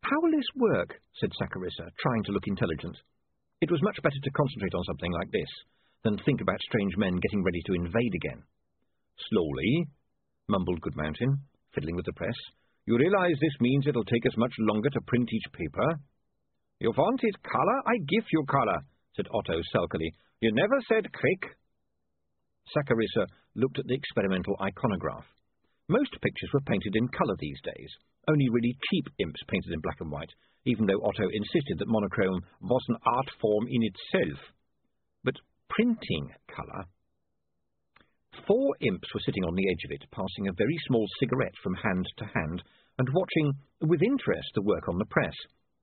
"How will this work?" said Saccharissa, trying to look intelligent. It was much better to concentrate on something like this than think about strange men getting ready to invade again. "Slowly," mumbled Goodmountain, fiddling with the press. "You realize this means it'll take us much longer to print each paper?" "You wanted colour? I give you colour," said Otto sulkily. "You never said crick." Saccharissa looked at the experimental iconograph. Most pictures were painted in colour these days. Only really cheap imps painted in black and white, even though Otto insisted that monochrome was an art form in itself. But printing colour... 4 imps were sitting on the edge of it, passing a very small cigarette from hand to hand, and watching with interest the work on the press.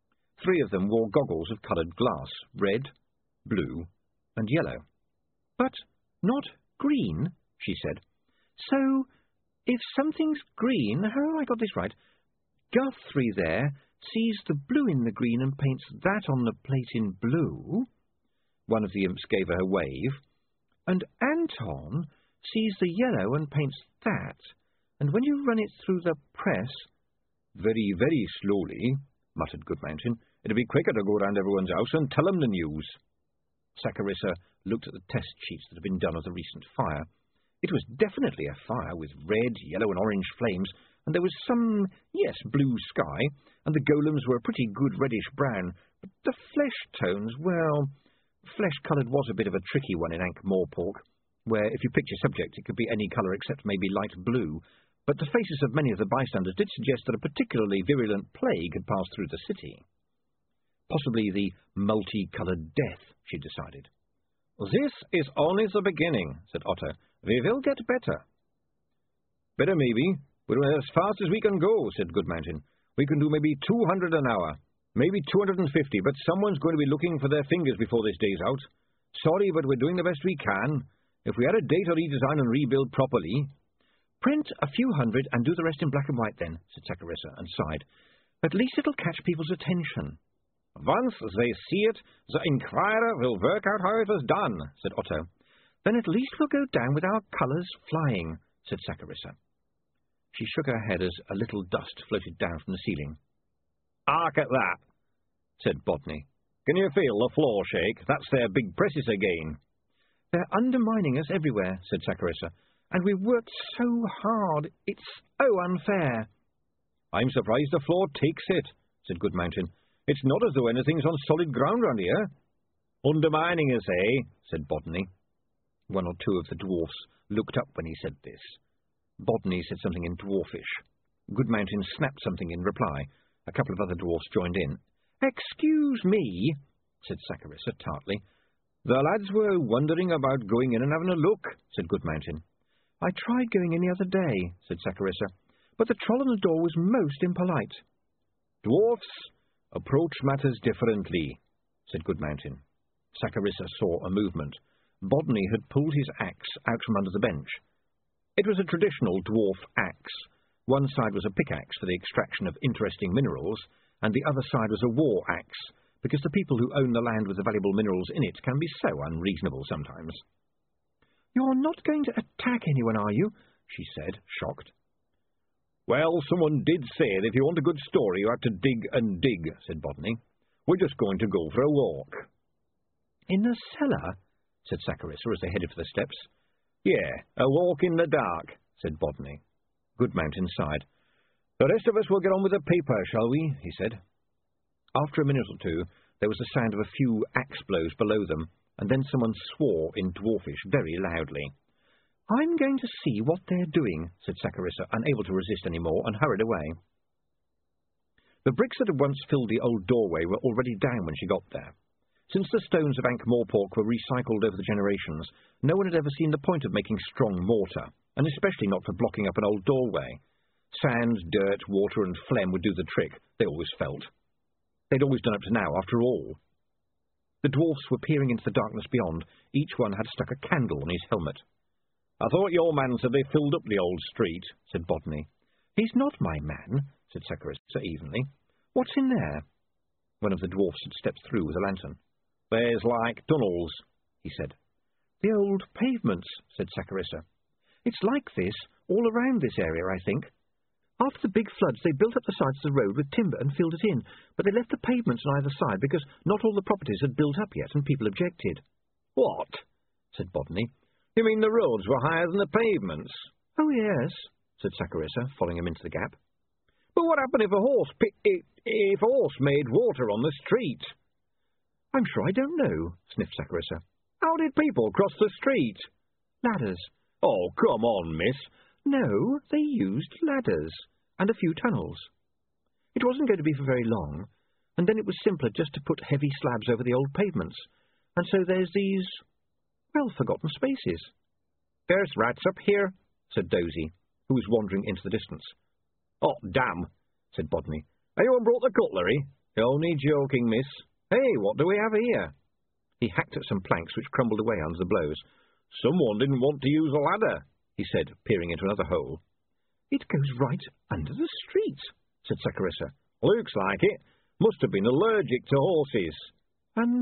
3 of them wore goggles of coloured glass, red, blue, and yellow. "But not green," she said. "So, if something's green, how have I got this right? Guthrie there sees the blue in the green and paints that on the plate in blue." One of the imps gave her a wave. "And Anton sees the yellow and paints that, and when you run it through the press—" "Very, very slowly," muttered Goodmountain. "It'd be quicker to go round everyone's house and tell 'em the news." Saccharissa looked at the test sheets that had been done of the recent fire. It was definitely a fire with red, yellow, and orange flames, and there was some, yes, blue sky, and the golems were a pretty good reddish-brown, but the flesh tones, well, flesh-coloured was a bit of a tricky one in Ankh-Morpork, where if you picked your subject it could be any colour except maybe light blue, but the faces of many of the bystanders did suggest that a particularly virulent plague had passed through the city. Possibly the multi-coloured death, she decided. "This is only the beginning," said Otto. "We will get better." "Better, maybe. We're as fast as we can go," said Goodmountain. "We can do maybe 200 an hour, maybe 250, but someone's going to be looking for their fingers before this day's out. Sorry, but we're doing the best we can. If we had a day to redesign and rebuild properly—" "Print a few hundred and do the rest in black and white then," said Saccharissa, and sighed. "At least it'll catch people's attention." "Once they see it, the Inquirer will work out how it was done," said Otto. "Then at least we'll go down with our colours flying," said Saccharissa. She shook her head as a little dust floated down from the ceiling. "Hark at that," said Bodney. "Can you feel the floor shake? That's their big presses again." "They're undermining us everywhere," said Saccharissa. "And we've worked so hard. It's so unfair." "I'm surprised the floor takes it," said Goodmountain. "It's not as though anything's on solid ground round here." "Undermining us, eh?" said Bodney. 1 or 2 of the dwarfs looked up when he said this. Bodney said something in dwarfish. Goodmountain snapped something in reply. A couple of other dwarfs joined in. "Excuse me," said Saccharissa tartly. "The lads were wondering about going in and having a look," said Goodmountain. "I tried going in the other day," said Saccharissa, "but the troll on the door was most impolite." "Dwarfs approach matters differently," said Goodmountain. Saccharissa saw a movement. Bodney had pulled his axe out from under the bench. It was a traditional dwarf axe. One side was a pickaxe for the extraction of interesting minerals, and the other side was a war axe, because the people who own the land with the valuable minerals in it can be so unreasonable sometimes. "You're not going to attack anyone, are you?" she said, shocked. "Well, someone did say that if you want a good story, you have to dig and dig," said Bodney. "We're just going to go for a walk." "In the cellar?" said Saccharissa as they headed for the steps. "Yeah, a walk in the dark," said Bodney. Goodmountain sighed. "The rest of us will get on with the paper, shall we?" he said. After a minute or 2, there was the sound of a few axe blows below them, and then someone swore in dwarfish very loudly. "I'm going to see what they're doing," said Saccharissa, unable to resist any more, and hurried away. The bricks that had once filled the old doorway were already down when she got there. Since the stones of Ankh-Morpork were recycled over the generations, no one had ever seen the point of making strong mortar, and especially not for blocking up an old doorway. Sand, dirt, water, and phlegm would do the trick, they always felt. They'd always done up to now, after all. The dwarfs were peering into the darkness beyond. Each one had stuck a candle on his helmet. "I thought your man said they filled up the old street," said Bodney. "He's not my man," said Saccharissa evenly. "What's in there?" One of the dwarfs had stepped through with a lantern. "There's like tunnels," he said. "The old pavements," said Saccharissa. "It's like this all around this area, I think." After the big floods, they built up the sides of the road with timber and filled it in, but they left the pavements on either side because not all the properties had built up yet and people objected. What? Said Bodney. You mean the roads were higher than the pavements? Oh, yes, said Saccharissa, following him into the gap. But what happened if a horse made water on the street? I'm sure I don't know, sniffed Saccharissa. How did people cross the street? Ladders. Oh, come on, miss. No, they used ladders, and a few tunnels. It wasn't going to be for very long, and then it was simpler just to put heavy slabs over the old pavements, and so there's these, well, forgotten spaces. There's rats up here, said Dozy, who was wandering into the distance. Oh, damn, said Bodney. Anyone brought the cutlery? You're only joking, miss. Hey, what do we have here? He hacked at some planks which crumbled away under the blows. Someone didn't want to use a ladder, he said, peering into another hole. It goes right under the street, said Saccharissa. Looks like it. Must have been allergic to horses. And,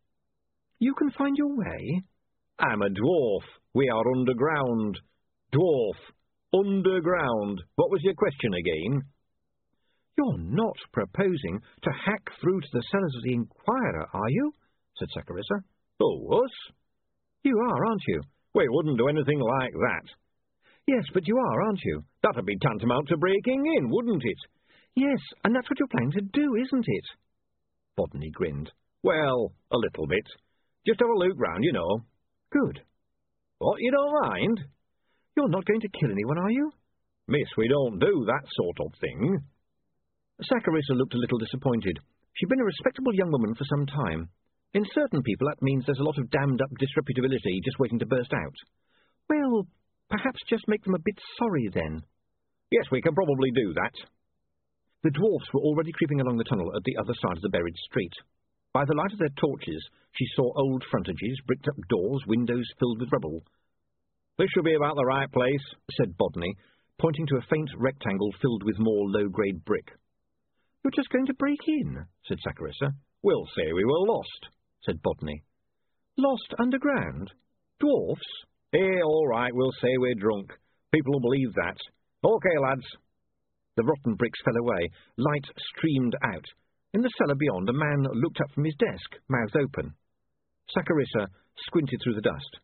you can find your way? I'm a dwarf. We are underground. Dwarf. Underground. What was your question again? You're not proposing to hack through to the cellars of the Inquirer, are you? Said Saccharissa. Oh, us? You are, aren't you? We wouldn't do anything like that. Yes, but you are, aren't you? That'd be tantamount to breaking in, wouldn't it? Yes, and that's what you're planning to do, isn't it? Bodney grinned. Well, a little bit. Just have a look round, you know. Good. What, you don't mind? You're not going to kill anyone, are you? Miss, we don't do that sort of thing. Saccharissa looked a little disappointed. She'd been a respectable young woman for some time. In certain people, that means there's a lot of damned-up disreputability just waiting to burst out. Well, perhaps just make them a bit sorry, then. Yes, we can probably do that. The dwarfs were already creeping along the tunnel at the other side of the buried street. By the light of their torches, she saw old frontages, bricked-up doors, windows filled with rubble. This should be about the right place, said Bodney, pointing to a faint rectangle filled with more low-grade brick. You're just going to break in, said Saccharissa. We'll say we were lost, said Bodney. Lost underground? Dwarfs? All right, we'll say we're drunk. People will believe that. OK, lads. The rotten bricks fell away. Light streamed out. In the cellar beyond, a man looked up from his desk, mouth open. Saccharissa squinted through the dust.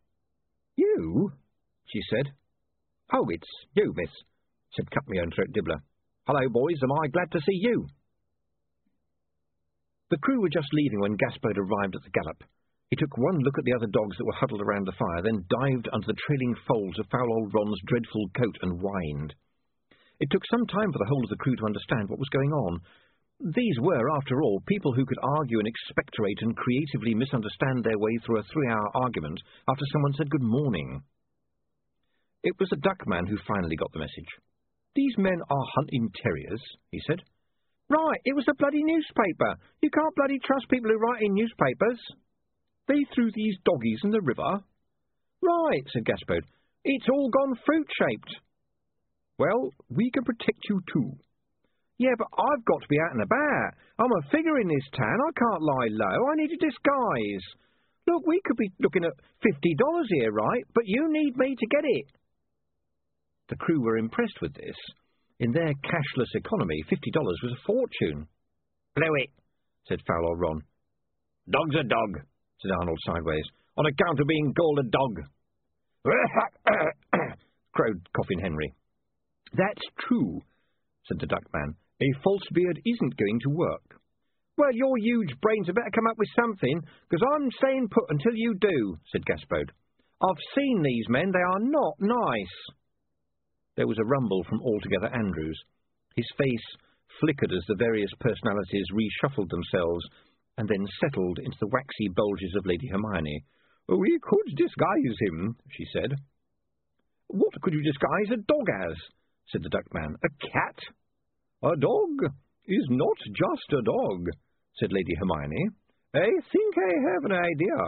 You? She said. Oh, it's you, miss, said Cut-Me-Own-Throat Dibbler. Hello, boys, am I glad to see you? The crew were just leaving when Gaspode arrived at the gallop. He took one look at the other dogs that were huddled around the fire, then dived under the trailing folds of foul old Ron's dreadful coat and whined. It took some time for the whole of the crew to understand what was going on. These were, after all, people who could argue and expectorate and creatively misunderstand their way through a 3-hour argument after someone said good morning. It was the Duckman who finally got the message. These men are hunting terriers, he said. Right, it was the bloody newspaper. You can't bloody trust people who write in newspapers. They threw these doggies in the river. Right, said Gaspode. It's all gone fruit-shaped. Well, we can protect you too. Yeah, but I've got to be out and about. I'm a figure in this town. I can't lie low. I need a disguise. Look, we could be looking at $50 here, right? But you need me to get it. The crew were impressed with this. In their cashless economy, $50 was a fortune. Blow it, said foul old Ron. Dog's a dog, said Arnold sideways, on account of being called a dog. Crowed Coffin Henry. That's true, said the Duckman. A false beard isn't going to work. Well, your huge brains had better come up with something, because I'm staying put until you do, said Gaspode. I've seen these men. They are not nice. There was a rumble from Altogether Andrews. His face flickered as the various personalities reshuffled themselves and then settled into the waxy bulges of Lady Hermione. We could disguise him, she said. What could you disguise a dog as? Said the Duckman. A cat? A dog is not just a dog, said Lady Hermione. I think I have an idea.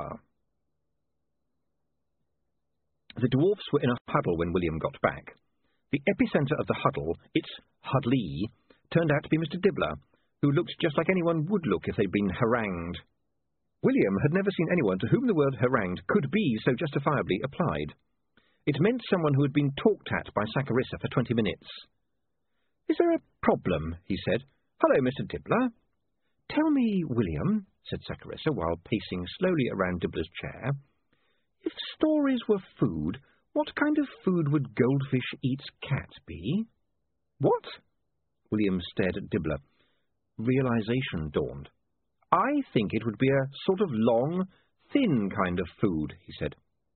The dwarfs were in a huddle when William got back. The epicentre of the huddle, its huddlee, turned out to be Mr. Dibbler, who looked just like anyone would look if they'd been harangued. William had never seen anyone to whom the word harangued could be so justifiably applied. It meant someone who had been talked at by Saccharissa for 20 minutes. "Is there a problem?" he said. "Hello, Mr. Dibbler." "Tell me, William," said Saccharissa, while pacing slowly around Dibbler's chair, "if stories were food, what kind of food would Goldfish Eats Cat be?" "What?" William stared at Dibbler. Realization dawned. "I think it would be a sort of long, thin kind of food," he said.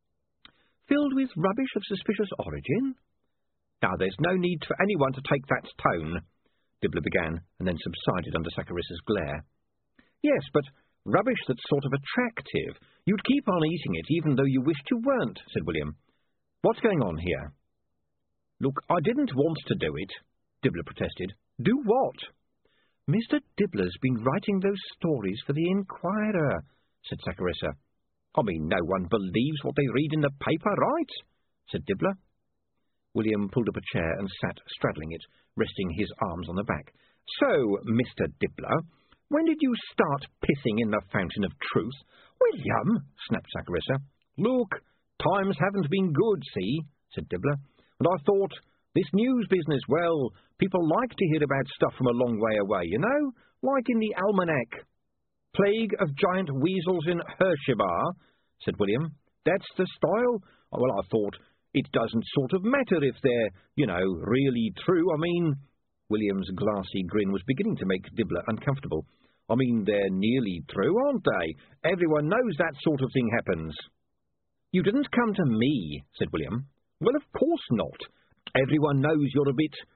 "Filled with rubbish of suspicious origin?" "Now, there's no need for anyone to take that tone," Dibbler began, and then subsided under Saccharissa's glare. "Yes, but rubbish that's sort of attractive. You'd keep on eating it even though you wished you weren't," said William. "What's going on here?" "Look, I didn't want to do it," Dibbler protested. "Do what?" "Mr. Dibbler's been writing those stories for the Inquirer," said Sacharissa. "I mean, no one believes what they read in the paper, right?" said Dibbler. William pulled up a chair and sat straddling it, resting his arms on the back. "So, Mr. Dibbler, when did you start pissing in the fountain of truth?" "William," snapped Sacharissa. "Look, times haven't been good, see," said Dibbler. "And I thought, this news business, well, people like to hear about stuff from a long way away, you know, like in the almanac." "Plague of giant weasels in Hersheybar," said William. "That's the style? Well, I thought, it doesn't sort of matter if they're, really true. I mean..." William's glassy grin was beginning to make Dibbler uncomfortable. "I mean, they're nearly true, aren't they? Everyone knows that sort of thing happens." "You didn't come to me," said William. "Well, of course not. Everyone knows you're a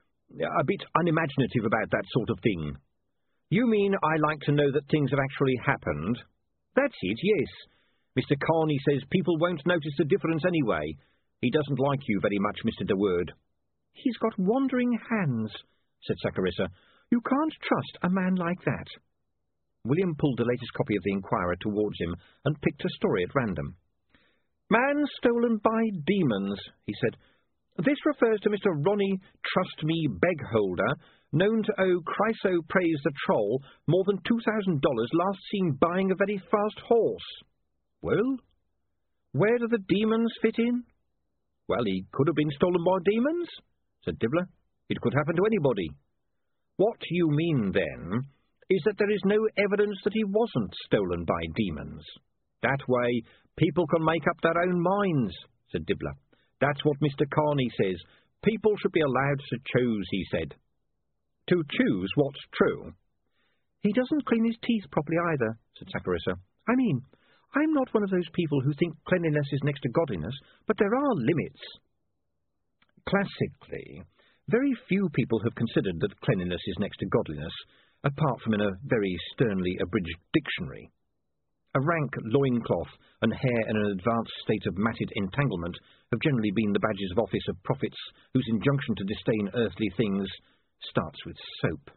bit unimaginative about that sort of thing." "You mean I like to know that things have actually happened?" "That's it, yes. Mr. Carney says people won't notice the difference anyway. He doesn't like you very much, Mr. De Word." "He's got wandering hands," said Sacharissa. "You can't trust a man like that." William pulled the latest copy of the Inquirer towards him and picked a story at random. "Man stolen by demons," he said. "This refers to Mr. Ronnie Trust-Me Begholder, known to owe Chryso Praise the Troll more than $2,000, last seen buying a very fast horse." "Well, where do the demons fit in?" "Well, he could have been stolen by demons," said Dibbler. "It could happen to anybody." "What you mean, then, is that there is no evidence that he wasn't stolen by demons. That way, people can make up their own minds," said Dibbler. "That's what Mr. Carney says. People should be allowed to choose, he said." "To choose what's true?" "He doesn't clean his teeth properly either," said Sacharissa. "I mean, I'm not one of those people who think cleanliness is next to godliness, but there are limits." Classically, very few people have considered that cleanliness is next to godliness, apart from in a very sternly abridged dictionary. A rank loincloth and hair in an advanced state of matted entanglement have generally been the badges of office of prophets whose injunction to disdain earthly things starts with soap.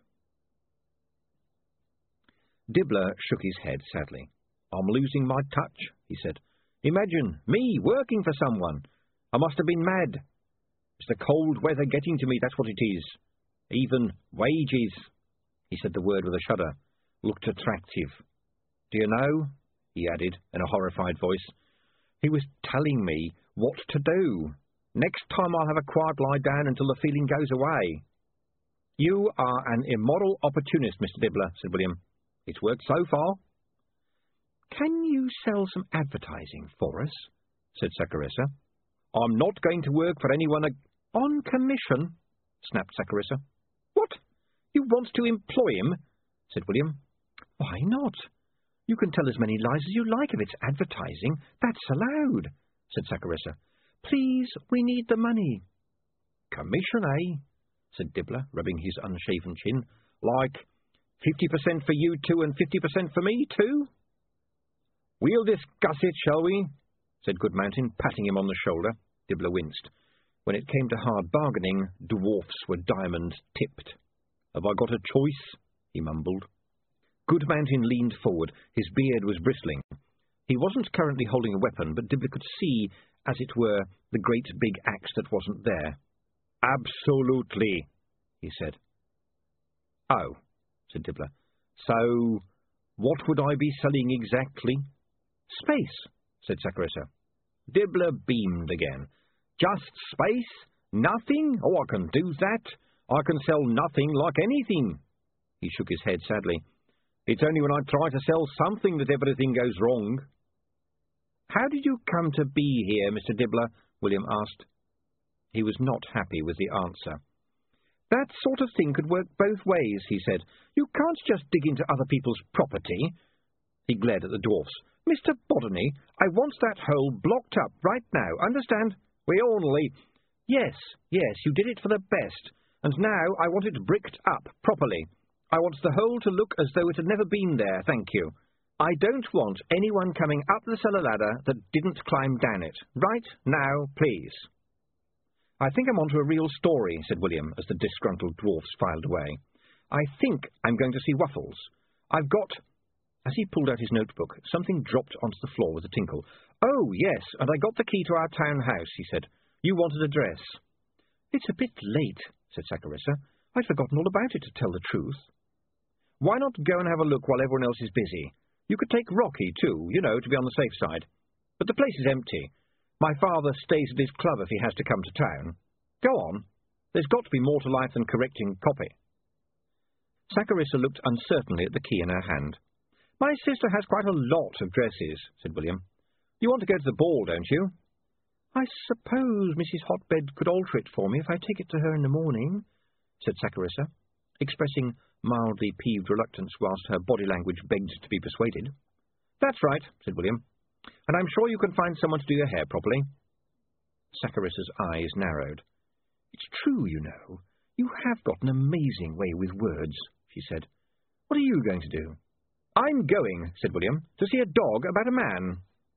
Dibbler shook his head sadly. "I'm losing my touch," he said. "Imagine me working for someone. I must have been mad. It's the cold weather getting to me, that's what it is. Even wages," he said the word with a shudder, "looked attractive. Do you know," he added in a horrified voice, "he was telling me what to do. Next time I'll have a quiet lie down until the feeling goes away." "You are an immoral opportunist, Mr. Dibbler," said William. "It's worked so far." "Can you sell some advertising for us?" said Sacharissa. "I'm not going to work for anyone on commission," snapped Sacharissa. "What? You want to employ him?" said William. "Why not? You can tell as many lies as you like if it's advertising. That's allowed," said Sacharissa. "Please, we need the money." "Commission, eh?" said Dibbler, rubbing his unshaven chin. "Like 50% for you two and 50% for me too?" "We'll discuss it, shall we?" said Goodmountain, patting him on the shoulder. Dibbler winced. When it came to hard bargaining, dwarfs were diamond-tipped. "Have I got a choice?" he mumbled. Goodmountain leaned forward. His beard was bristling. He wasn't currently holding a weapon, but Dibbler could see, as it were, the great big axe that wasn't there. "Absolutely," he said. "Oh," said Dibbler. "So, what would I be selling exactly?" "Space," said Sacharissa. Dibbler beamed again. "Just space? Nothing? Oh, I can do that. I can sell nothing like anything. He shook his head sadly. It's only when I try to sell something that everything goes wrong. How did you come to be here, Mr. Dibbler? William asked. He was not happy with the answer. That sort of thing could work both ways, he said. You can't just dig into other people's property. He glared at the dwarfs. Mr. Boddeney, I want that hole blocked up right now, understand? We only... Yes, you did it for the best, and now I want it bricked up properly. I want the hole to look as though it had never been there, thank you. I don't want anyone coming up the cellar ladder that didn't climb down it. Right now, please. I think I'm onto a real story, said William, as the disgruntled dwarfs filed away. I think I'm going to see Waffles. I've got... As he pulled out his notebook, something dropped onto the floor with a tinkle. Oh, yes, and I got the key to our town house, he said. You wanted a dress. It's a bit late, said Saccharissa. I'd forgotten all about it, to tell the truth. Why not go and have a look while everyone else is busy? You could take Rocky, too, you know, to be on the safe side. But the place is empty. My father stays at his club if he has to come to town. Go on. There's got to be more to life than correcting copy. Saccharissa looked uncertainly at the key in her hand. My sister has quite a lot of dresses, said William. You want to go to the ball, don't you? I suppose Mrs. Hotbed could alter it for me if I take it to her in the morning, said Saccharissa, expressing mildly peeved reluctance whilst her body language begged to be persuaded. That's right, said William, and I'm sure you can find someone to do your hair properly. Saccharissa's eyes narrowed. It's true, you know. You have got an amazing way with words, she said. What are you going to do? I'm going, said William, to see a dog about a man.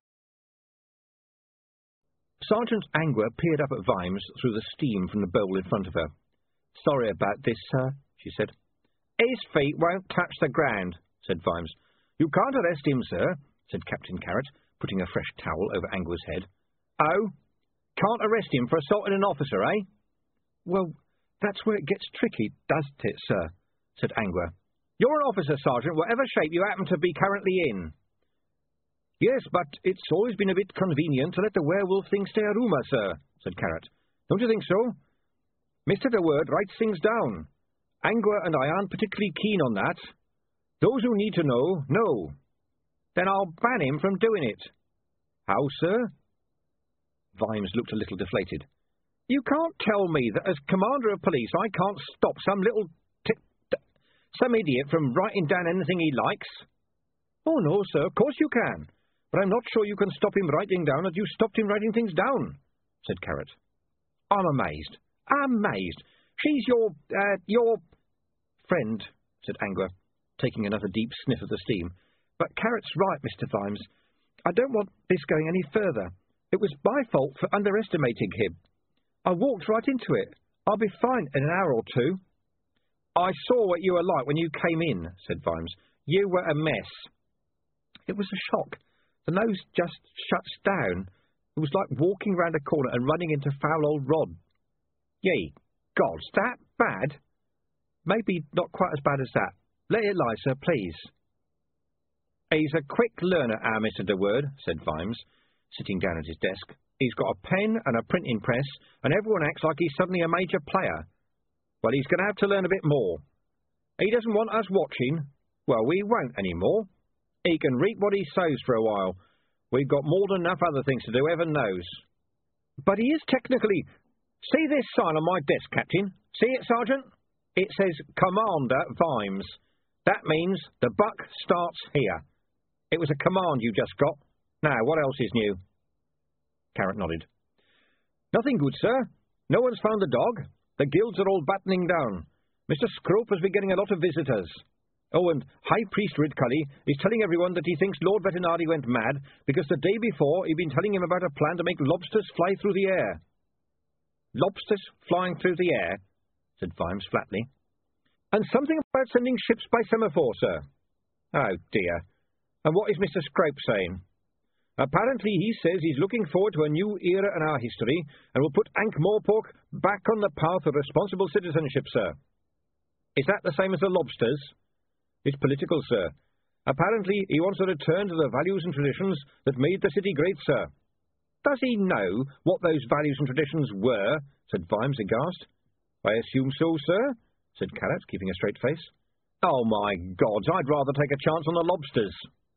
Sergeant Angua peered up at Vimes through the steam from the bowl in front of her. Sorry about this, sir, she said. His feet won't touch the ground, said Vimes. You can't arrest him, sir, said Captain Carrot, putting a fresh towel over Angua's head. Oh, can't arrest him for assaulting an officer, eh? Well, that's where it gets tricky, doesn't it, sir, said Angua. You're an officer, Sergeant, whatever shape you happen to be currently in. Yes, but it's always been a bit convenient to let the werewolf thing stay a rumour, sir, said Carrot. Don't you think so? Mr. De Word writes things down. Angua and I aren't particularly keen on that. Those who need to know, know. Then I'll ban him from doing it. How, sir? Vimes looked a little deflated. You can't tell me that as Commander of Police I can't stop some little some idiot from writing down anything he likes. Oh, no, sir, of course you can. But I'm not sure you can stop him writing down as you stopped him writing things down, said Carrot. I'm amazed. Amazed. She's your friend, said Angua, taking another deep sniff of the steam. But Carrot's right, Mr. Vimes. I don't want this going any further. It was my fault for underestimating him. I walked right into it. I'll be fine in an hour or two. I saw what you were like when you came in, said Vimes. You were a mess. It was a shock. The nose just shuts down. It was like walking round a corner and running into foul old Rod. Ye gods, that bad? Maybe not quite as bad as that. Let it lie, sir, please. He's a quick learner, our Mr. De Word, said Vimes, sitting down at his desk. He's got a pen and a printing press, and everyone acts like he's suddenly a major player. Well, he's going to have to learn a bit more. He doesn't want us watching. Well, we won't any more. He can reap what he sows for a while. We've got more than enough other things to do, heaven knows. But he is technically... See this sign on my desk, Captain? See it, Sergeant? It says Commander Vimes. That means the buck starts here. It was a command you just got. Now, what else is new? Carrot nodded. Nothing good, sir. No one's found the dog. The guilds are all battening down. Mr. Scrope has been getting a lot of visitors. Oh, and High Priest Ridcully is telling everyone that he thinks Lord Vetinari went mad because the day before he'd been telling him about a plan to make lobsters fly through the air. Lobsters flying through the air, said Vimes flatly. And something about sending ships by semaphore, sir. Oh, dear. And what is Mr. Scrope saying? Apparently he says he's looking forward to a new era in our history and will put Ankh-Morpork back on the path of responsible citizenship, sir. Is that the same as the lobsters? It's political, sir. Apparently he wants to return to the values and traditions that made the city great, sir. Does he know what those values and traditions were? Said Vimes aghast. I assume so, sir, said Carrot, keeping a straight face. Oh, my gods, I'd rather take a chance on the lobsters.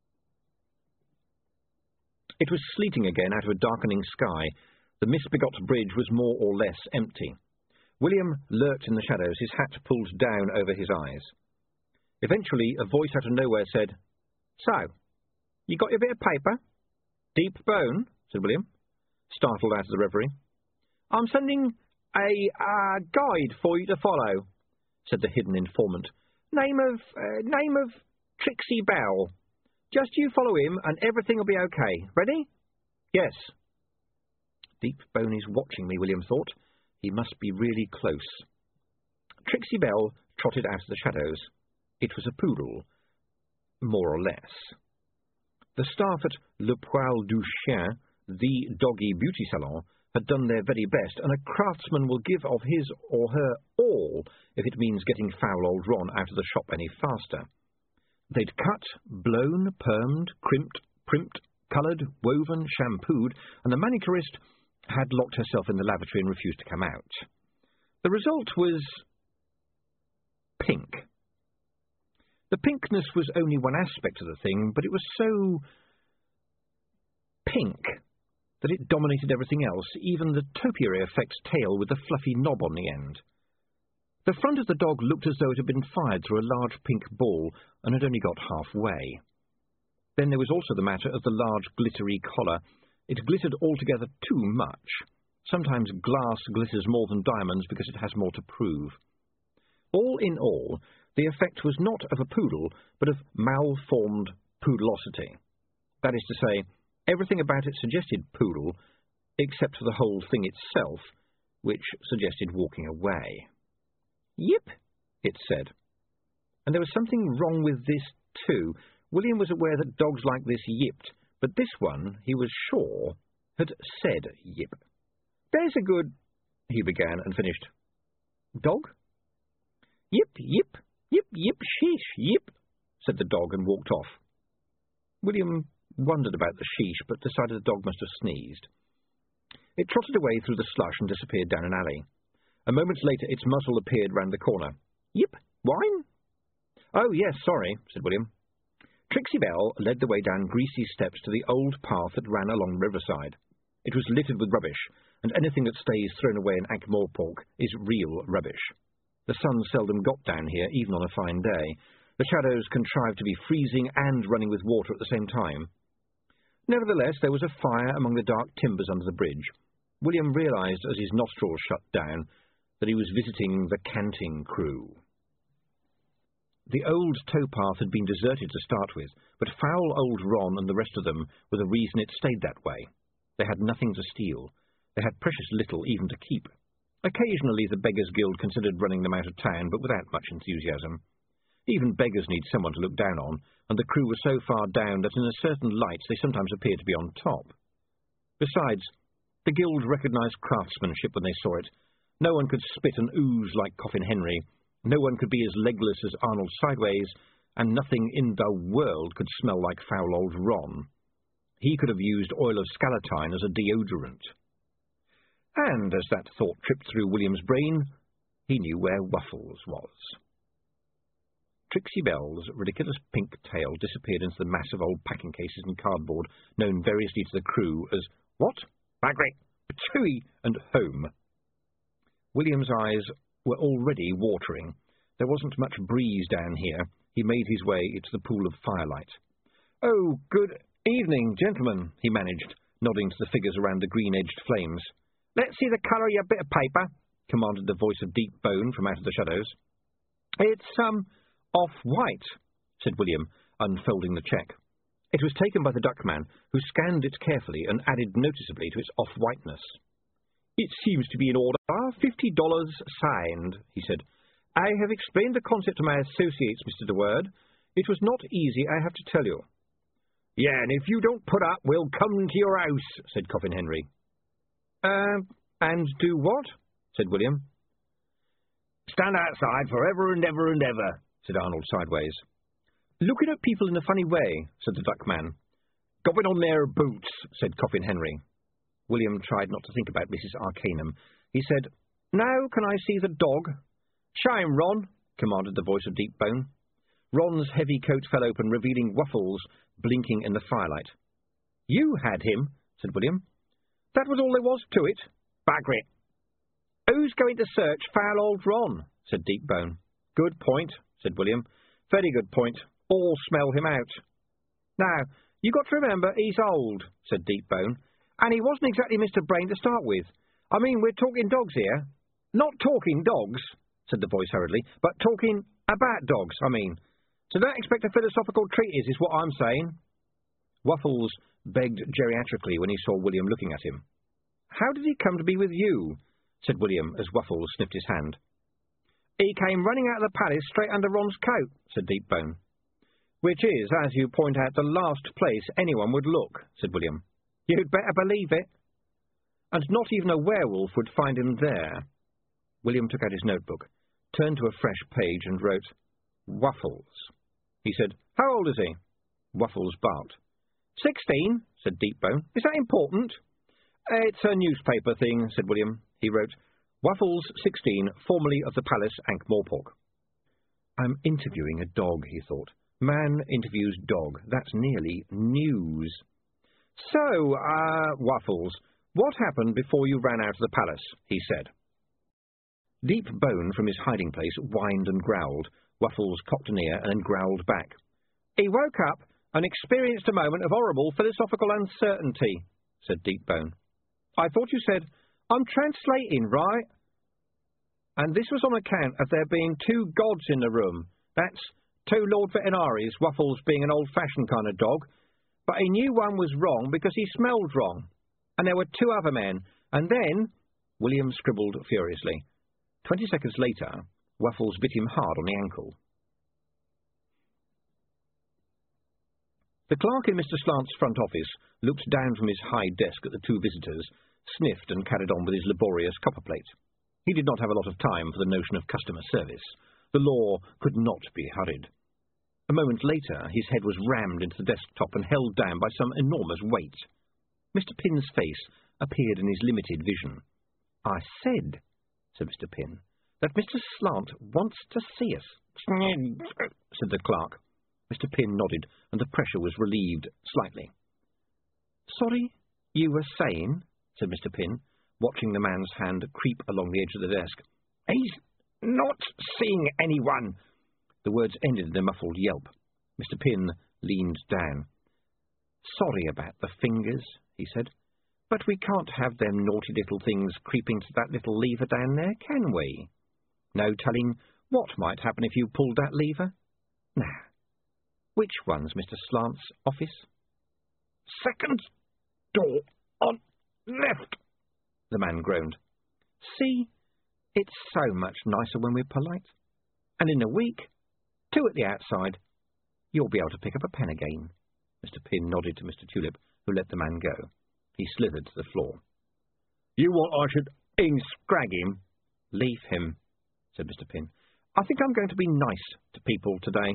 It was sleeting again out of a darkening sky. The mist-begot bridge was more or less empty. William lurked in the shadows, his hat pulled down over his eyes. Eventually, a voice out of nowhere said, So, you got your bit of paper? Deep bone, said William, startled out of the reverie. I'm sending a guide for you to follow, said the hidden informant. Name of Trixie Bell. Just you follow him and everything will be okay. Ready? Yes. Deep Bone is watching me, William thought. He must be really close. Trixie Bell trotted out of the shadows. It was a poodle, more or less. The staff at Le Poil du Chien, the doggy beauty salon, had done their very best, and a craftsman will give of his or her all if it means getting foul old Ron out of the shop any faster. They'd cut, blown, permed, crimped, primped, coloured, woven, shampooed, and the manicurist had locked herself in the lavatory and refused to come out. The result was pink. The pinkness was only one aspect of the thing, but it was so pink that it dominated everything else, even the topiary effect's tail with the fluffy knob on the end. The front of the dog looked as though it had been fired through a large pink ball and had only got halfway. Then there was also the matter of the large glittery collar. It glittered altogether too much. Sometimes glass glitters more than diamonds because it has more to prove. All in all, the effect was not of a poodle, but of malformed poodlosity. That is to say, everything about it suggested poodle, except for the whole thing itself, which suggested walking away. Yip, it said. And there was something wrong with this, too. William was aware that dogs like this yipped, but this one, he was sure, had said yip. There's a good... he began and finished. Dog? Yip, yip, yip, yip, sheesh, yip, said the dog and walked off. William wondered about the sheesh, but decided the dog must have sneezed. It trotted away through the slush and disappeared down an alley. A moment later, its muzzle appeared round the corner. Yip, wine? Oh, yes, sorry, said William. Trixie Bell led the way down greasy steps to the old path that ran along the riverside. It was littered with rubbish, and anything that stays thrown away in Ankh-Morpork is real rubbish. The sun seldom got down here, even on a fine day. The shadows contrived to be freezing and running with water at the same time. Nevertheless, there was a fire among the dark timbers under the bridge. William realised, as his nostrils shut down, that he was visiting the canting crew. The old towpath had been deserted to start with, but foul old Ron and the rest of them were the reason it stayed that way. They had nothing to steal. They had precious little even to keep. Occasionally the Beggars' Guild considered running them out of town, but without much enthusiasm. Even beggars need someone to look down on, and the crew were so far down that in a certain light they sometimes appeared to be on top. Besides, the Guild recognised craftsmanship when they saw it. No one could spit and ooze like Coffin Henry. No one could be as legless as Arnold Sideways, and nothing in the world could smell like foul old Ron. He could have used oil of scalatine as a deodorant. And as that thought tripped through William's brain, he knew where Wuffles was. Trixie Bell's ridiculous pink tail disappeared into the mass of old packing cases and cardboard, known variously to the crew as what? Bagrick, Patooey, and Home. William's eyes were already watering. There wasn't much breeze down here. He made his way into the pool of firelight. Oh, good evening, gentlemen, he managed, nodding to the figures around the green-edged flames. Let's see the colour of your bit of paper, commanded the voice of Deep Bone from out of the shadows. It's, off-white, said William, unfolding the cheque. It was taken by the duckman, who scanned it carefully and added noticeably to its off-whiteness. It seems to be in order. $50 signed, he said. I have explained the concept to my associates, Mr. De Word. It was not easy, I have to tell you. Yeah, and if you don't put up, we'll come to your house, said Coffin Henry. And do what? Said William. Stand outside forever and ever and ever, said Arnold Sideways. Looking at people in a funny way, said the duckman. Going on their boots, said Coffin Henry. William tried not to think about Mrs. Arcanum. He said, Now can I see the dog? Show him, Ron, commanded the voice of Deepbone. Ron's heavy coat fell open, revealing Waffles blinking in the firelight. You had him, said William. That was all there was to it. Bugger it. Who's going to search foul old Ron? Said Deepbone. Good point, said William. Very good point. All smell him out. Now, you got to remember he's old, said Deepbone, and he wasn't exactly Mr. Brain to start with. I mean, we're talking dogs here. Not talking dogs, said the voice hurriedly, but talking about dogs, I mean. So don't expect a philosophical treatise, is what I'm saying. Waffles begged geriatrically when he saw William looking at him. How did he come to be with you? Said William as Waffles sniffed his hand. He came running out of the palace straight under Ron's coat, said Deepbone. Which is, as you point out, the last place anyone would look, said William. You'd better believe it. And not even a werewolf would find him there. William took out his notebook, turned to a fresh page and wrote, Waffles. He said, How old is he? Waffles barked. 16, said Deepbone. Is that important? It's a newspaper thing, said William. He wrote, Waffles, 16, formerly of the Palace, Ankh-Morpork. I'm interviewing a dog, he thought. Man interviews dog. That's nearly news. So, Waffles, what happened before you ran out of the palace? He said. Deepbone from his hiding place whined and growled. Waffles cocked an ear and then growled back. He woke up and experienced a moment of horrible philosophical uncertainty, said Deepbone. I thought you said, I'm translating, right? And this was on account of there being two gods in the room. That's two Lord Veterinaries, Waffles being an old-fashioned kind of dog, but he knew one was wrong because he smelled wrong. And there were two other men, and then... William scribbled furiously. 20 seconds later, Waffles bit him hard on the ankle. The clerk in Mr. Slant's front office looked down from his high desk at the two visitors, sniffed and carried on with his laborious copperplate. He did not have a lot of time for the notion of customer service. The law could not be hurried. A moment later, his head was rammed into the desktop and held down by some enormous weight. Mr. Pin's face appeared in his limited vision. I said, said Mr. Pin, that Mr. Slant wants to see us, said the clerk. Mr. Pin nodded, and the pressure was relieved slightly. Sorry, you were saying, said Mr. Pin, watching the man's hand creep along the edge of the desk. He's not seeing anyone. The words ended in a muffled yelp. Mr. Pin leaned down. Sorry about the fingers, he said, but we can't have them naughty little things creeping to that little lever down there, can we? No telling what might happen if you pulled that lever. Now, which one's Mr. Slant's office? Second door on left, the man groaned. See, it's so much nicer when we're polite. And in a week, 2 at the outside, you'll be able to pick up a pen again. Mr. Pin nodded to Mr. Tulip, who let the man go. He slithered to the floor. You want I should scrag him? Leave him, said Mr. Pin. I think I'm going to be nice to people today.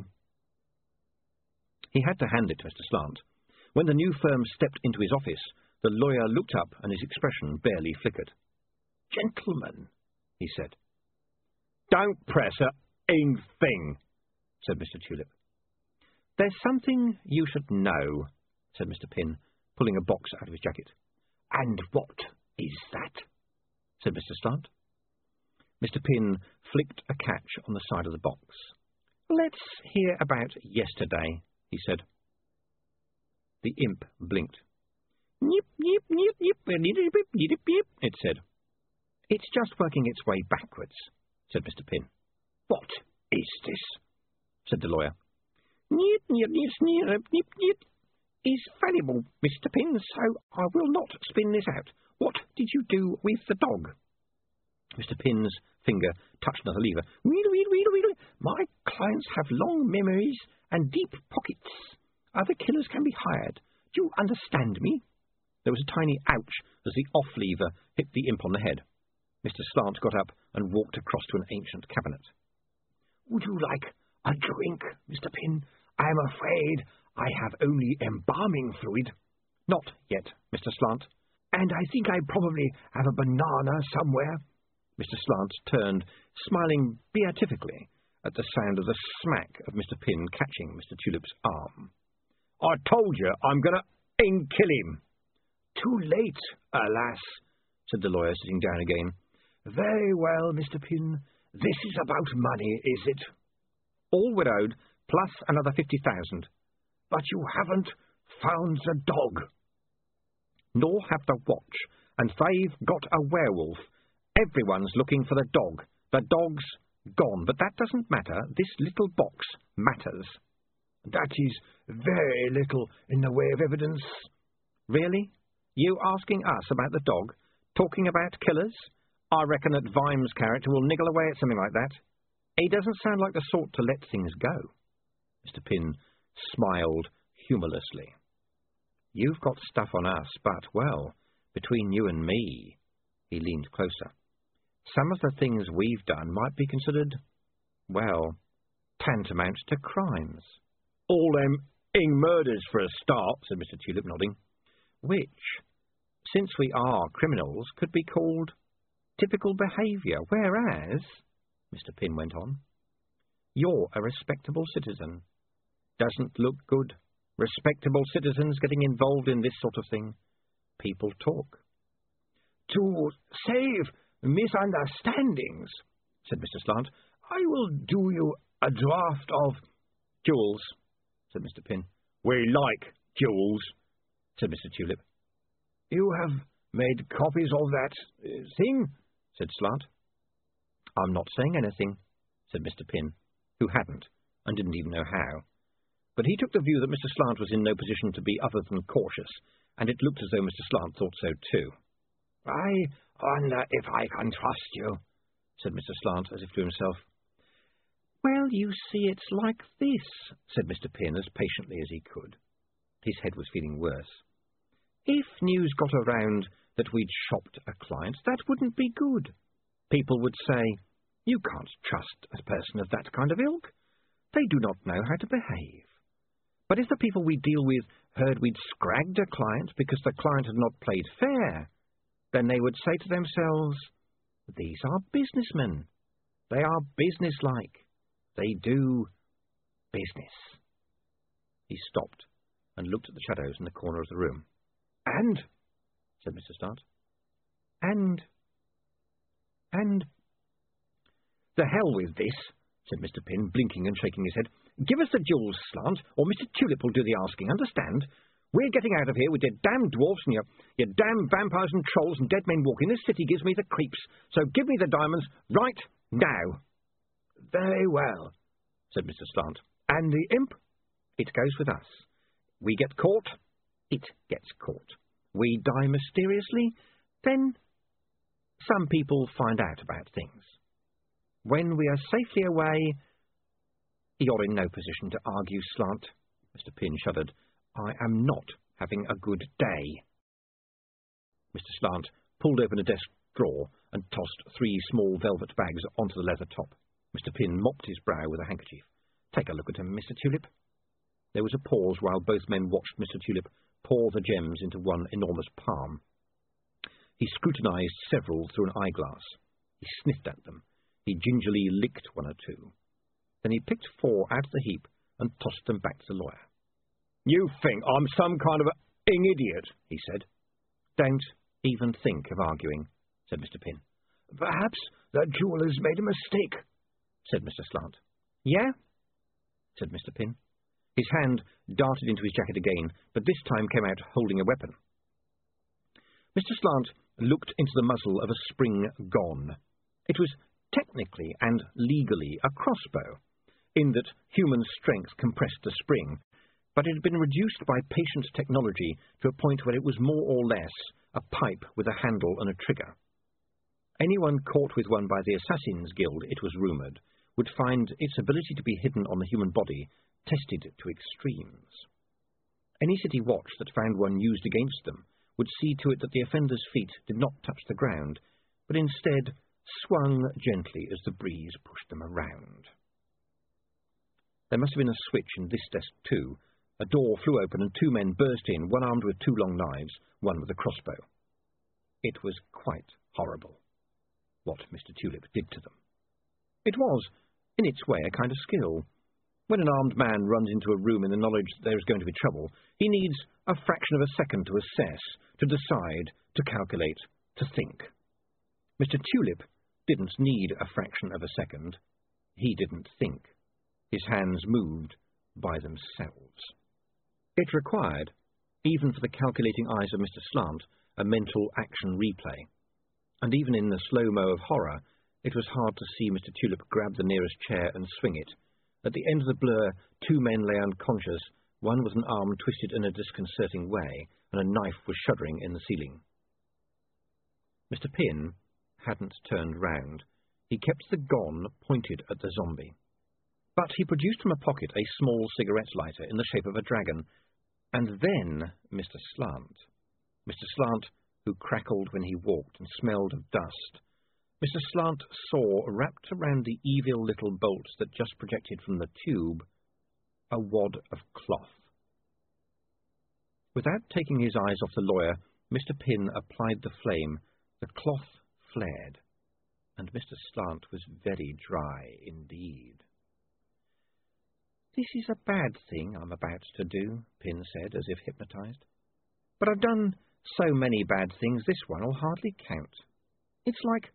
He had to hand it to Mr. Slant. When the new firm stepped into his office, the lawyer looked up and his expression barely flickered. Gentlemen, he said. Don't press a thing, said Mr. Tulip. There's something you should know, said Mr. Pin, pulling a box out of his jacket. And what is that? Said Mr. Slant. Mr. Pin flicked a catch on the side of the box. Let's hear about yesterday, he said. The imp blinked. Nip, nip, nip, nip, nip, nip, nip, it said. It's just working its way backwards, said Mr. Pin. What is this? Said the lawyer. Nip, nip, nip, nip, nip, nip. Is valuable, Mr. Pin, so I will not spin this out. What did you do with the dog? Mr. Pin's finger touched another lever. Wheedle, wheedle, wheedle, wheedle. My clients have long memories and deep pockets. Other killers can be hired. Do you understand me? There was a tiny ouch as the off lever hit the imp on the head. Mr. Slant got up and walked across to an ancient cabinet. Would you like a drink, Mr. Pin? I am afraid I have only embalming fluid. Not yet, Mr. Slant. And I think I probably have a banana somewhere. Mr. Slant turned, smiling beatifically at the sound of the smack of Mr. Pin catching Mr. Tulip's arm. "I told you I'm going to kill him." "Too late, alas," said the lawyer, sitting down again. "Very well, Mr. Pin. This is about money, is it?" "All widowed, plus another 50,000. "But you haven't found the dog." "Nor have the watch, and they've got a werewolf. Everyone's looking for the dog. The dog's gone, but that doesn't matter. This little box matters." "That is very little in the way of evidence." "Really? You asking us about the dog? Talking about killers? I reckon that Vimes' character will niggle away at something like that. He doesn't sound like the sort to let things go." Mr. Pin smiled humorlessly. "You've got stuff on us, but, well, between you and me," he leaned closer, "some of the things we've done might be considered, well, tantamount to crimes." "All them murders for a start," said Mr. Tulip, nodding. "Which, since we are criminals, could be called typical behaviour, whereas," Mr. Pin went on, "you're a respectable citizen. Doesn't look good. Respectable citizens getting involved in this sort of thing. People talk." "To save misunderstandings," said Mr. Slant, "I will do you a draft of—" "Jewels," said Mr. Pin. "We like jewels," said Mr. Tulip. "You have made copies of that thing?" said Slant. "I'm not saying anything," said Mr. Pin, who hadn't, and didn't even know how. But he took the view that Mr. Slant was in no position to be other than cautious, and it looked as though Mr. Slant thought so too. "I wonder if I can trust you," said Mr. Slant, as if to himself. "Well, you see, it's like this," said Mr. Pin, as patiently as he could. His head was feeling worse. "If news got around that we'd shopped a client, that wouldn't be good. People would say, 'You can't trust a person of that kind of ilk. They do not know how to behave.' But if the people we deal with heard we'd scragged a client because the client had not played fair, then they would say to themselves, 'These are businessmen. They are businesslike. They do business.'" He stopped and looked at the shadows in the corner of the room. "And," said Mr. Slant, and, "The hell with this," said Mr. Pin, blinking and shaking his head. "Give us the jewels, Slant, or Mr. Tulip will do the asking, understand? We're getting out of here with your damned dwarfs and your damned vampires and trolls and dead men walking. This city gives me the creeps, so give me the diamonds right now." "Very well," said Mr. Slant. "And the imp?" "It goes with us. We get caught, it gets caught. We die mysteriously, then some people find out about things. When we are safely away, you're in no position to argue, Slant." Mr. Pin shuddered. "I am not having a good day." Mr. Slant pulled open a desk drawer and tossed 3 small velvet bags onto the leather top. Mr. Pin mopped his brow with a handkerchief. "Take a look at him, Mr. Tulip." There was a pause while both men watched Mr. Tulip pour the gems into one enormous palm. He scrutinized several through an eyeglass. He sniffed at them. He gingerly licked 1 or 2. Then he picked 4 out of the heap and tossed them back to the lawyer. "You think I'm some kind of a idiot," he said. "Don't even think of arguing," said Mr. Pin. "Perhaps the jeweller's made a mistake," said Mr. Slant. "Yeah?" said Mr. Pin. His hand darted into his jacket again, but this time came out holding a weapon. Mr. Slant looked into the muzzle of a spring gon. It was technically and legally a crossbow, in that human strength compressed the spring, but it had been reduced by patient technology to a point where it was more or less a pipe with a handle and a trigger. Anyone caught with one by the Assassins' Guild, it was rumoured, would find its ability to be hidden on the human body tested to extremes. Any city watch that found one used against them would see to it that the offender's feet did not touch the ground, but instead swung gently as the breeze pushed them around. There must have been a switch in this desk too. A door flew open and 2 men burst in, one armed with 2 long knives, one with a crossbow. It was quite horrible. what Mr. Tulip did to them. It was, in its way, a kind of skill. When an armed man runs into a room in the knowledge that there is going to be trouble, he needs a fraction of a second to assess, to decide, to calculate, to think. Mr. Tulip didn't need a fraction of a second. He didn't think. His hands moved by themselves. It required, even for the calculating eyes of Mr. Slant, a mental action replay. And even in the slow-mo of horror, it was hard to see Mr. Tulip grab the nearest chair and swing it. At the end of the blur, two men lay unconscious, one with an arm twisted in a disconcerting way, and a knife was shuddering in the ceiling. Mr. Pin hadn't turned round. He kept the gun pointed at the zombie. But he produced from a pocket a small cigarette lighter in the shape of a dragon, and then Mr. Slant. Mr. Slant, who crackled when he walked and smelled of dust. Mr. Slant saw, wrapped around the evil little bolt that just projected from the tube, a wad of cloth. Without taking his eyes off the lawyer, Mr. Pin applied the flame. The cloth flared, and Mr. Slant was very dry indeed. "This is a bad thing I'm about to do," Pin said, as if hypnotized. "But I've done so many bad things, this one will hardly count. It's like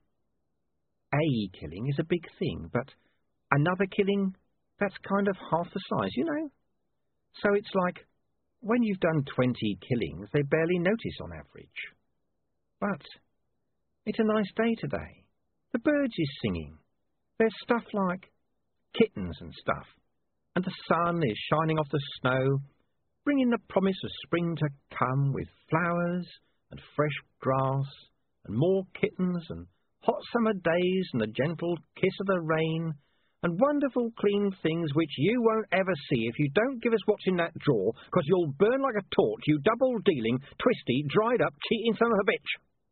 a killing is a big thing, but another killing, that's kind of half the size, you know? So it's like, when you've done 20 killings, they barely notice on average. But it's a nice day today. The birds is singing. There's stuff like kittens and stuff. And the sun is shining off the snow, bringing the promise of spring to come with flowers and fresh grass and more kittens and hot summer days and the gentle kiss of the rain and wonderful clean things which you won't ever see if you don't give us what's in that drawer, because you'll burn like a torch, you double-dealing, twisty, dried-up, cheating son of a bitch."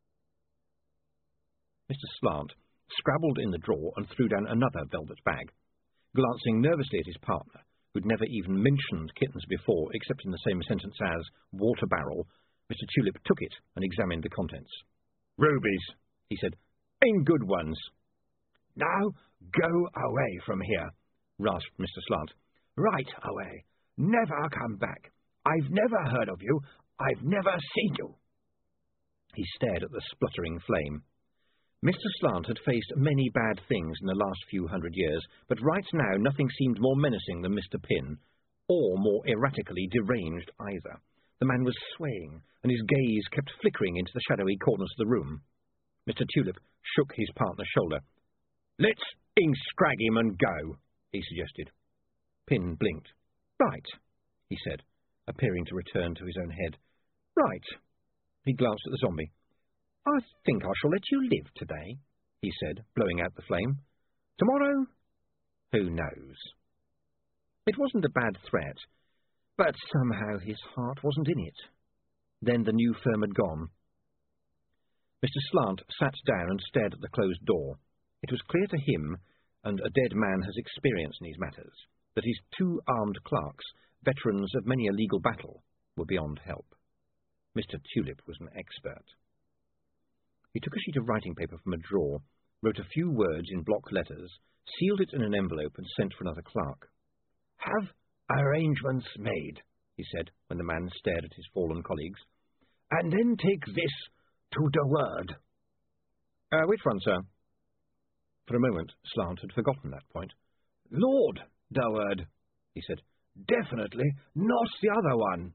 Mr. Slant scrabbled in the drawer and threw down another velvet bag. Glancing nervously at his partner, who'd never even mentioned kittens before, except in the same sentence as water barrel, Mr. Tulip took it and examined the contents. "Rubies," he said. "In good ones." "Now go away from here," rasped Mr. Slant. "Right away. Never come back. I've never heard of you. I've never seen you." He stared at the spluttering flame. Mr. Slant had faced many bad things in the last few hundred years, but right now nothing seemed more menacing than Mr. Pin, or more erratically deranged either. The man was swaying, and his gaze kept flickering into the shadowy corners of the room. Mr. Tulip shook his partner's shoulder. "Let's scrag him and go," he suggested. Pin blinked. "Right," he said, appearing to return to his own head. "Right." He glanced at the zombie. "I think I shall let you live today," he said, blowing out the flame. "Tomorrow? Who knows?" It wasn't a bad threat, but somehow his heart wasn't in it. Then the new firm had gone. Mr. Slant sat down and stared at the closed door. It was clear to him, and a dead man has experience in these matters, that his two armed clerks, veterans of many a legal battle, were beyond help. Mr. Tulip was an expert. He took a sheet of writing paper from a drawer, wrote a few words in block letters, sealed it in an envelope and sent for another clerk. "Have arrangements made," he said, when the man stared at his fallen colleagues. "And then take this to the word." Which one, sir?" For a moment, Slant had forgotten that point. "Lord Durward," he said. "Definitely not the other one."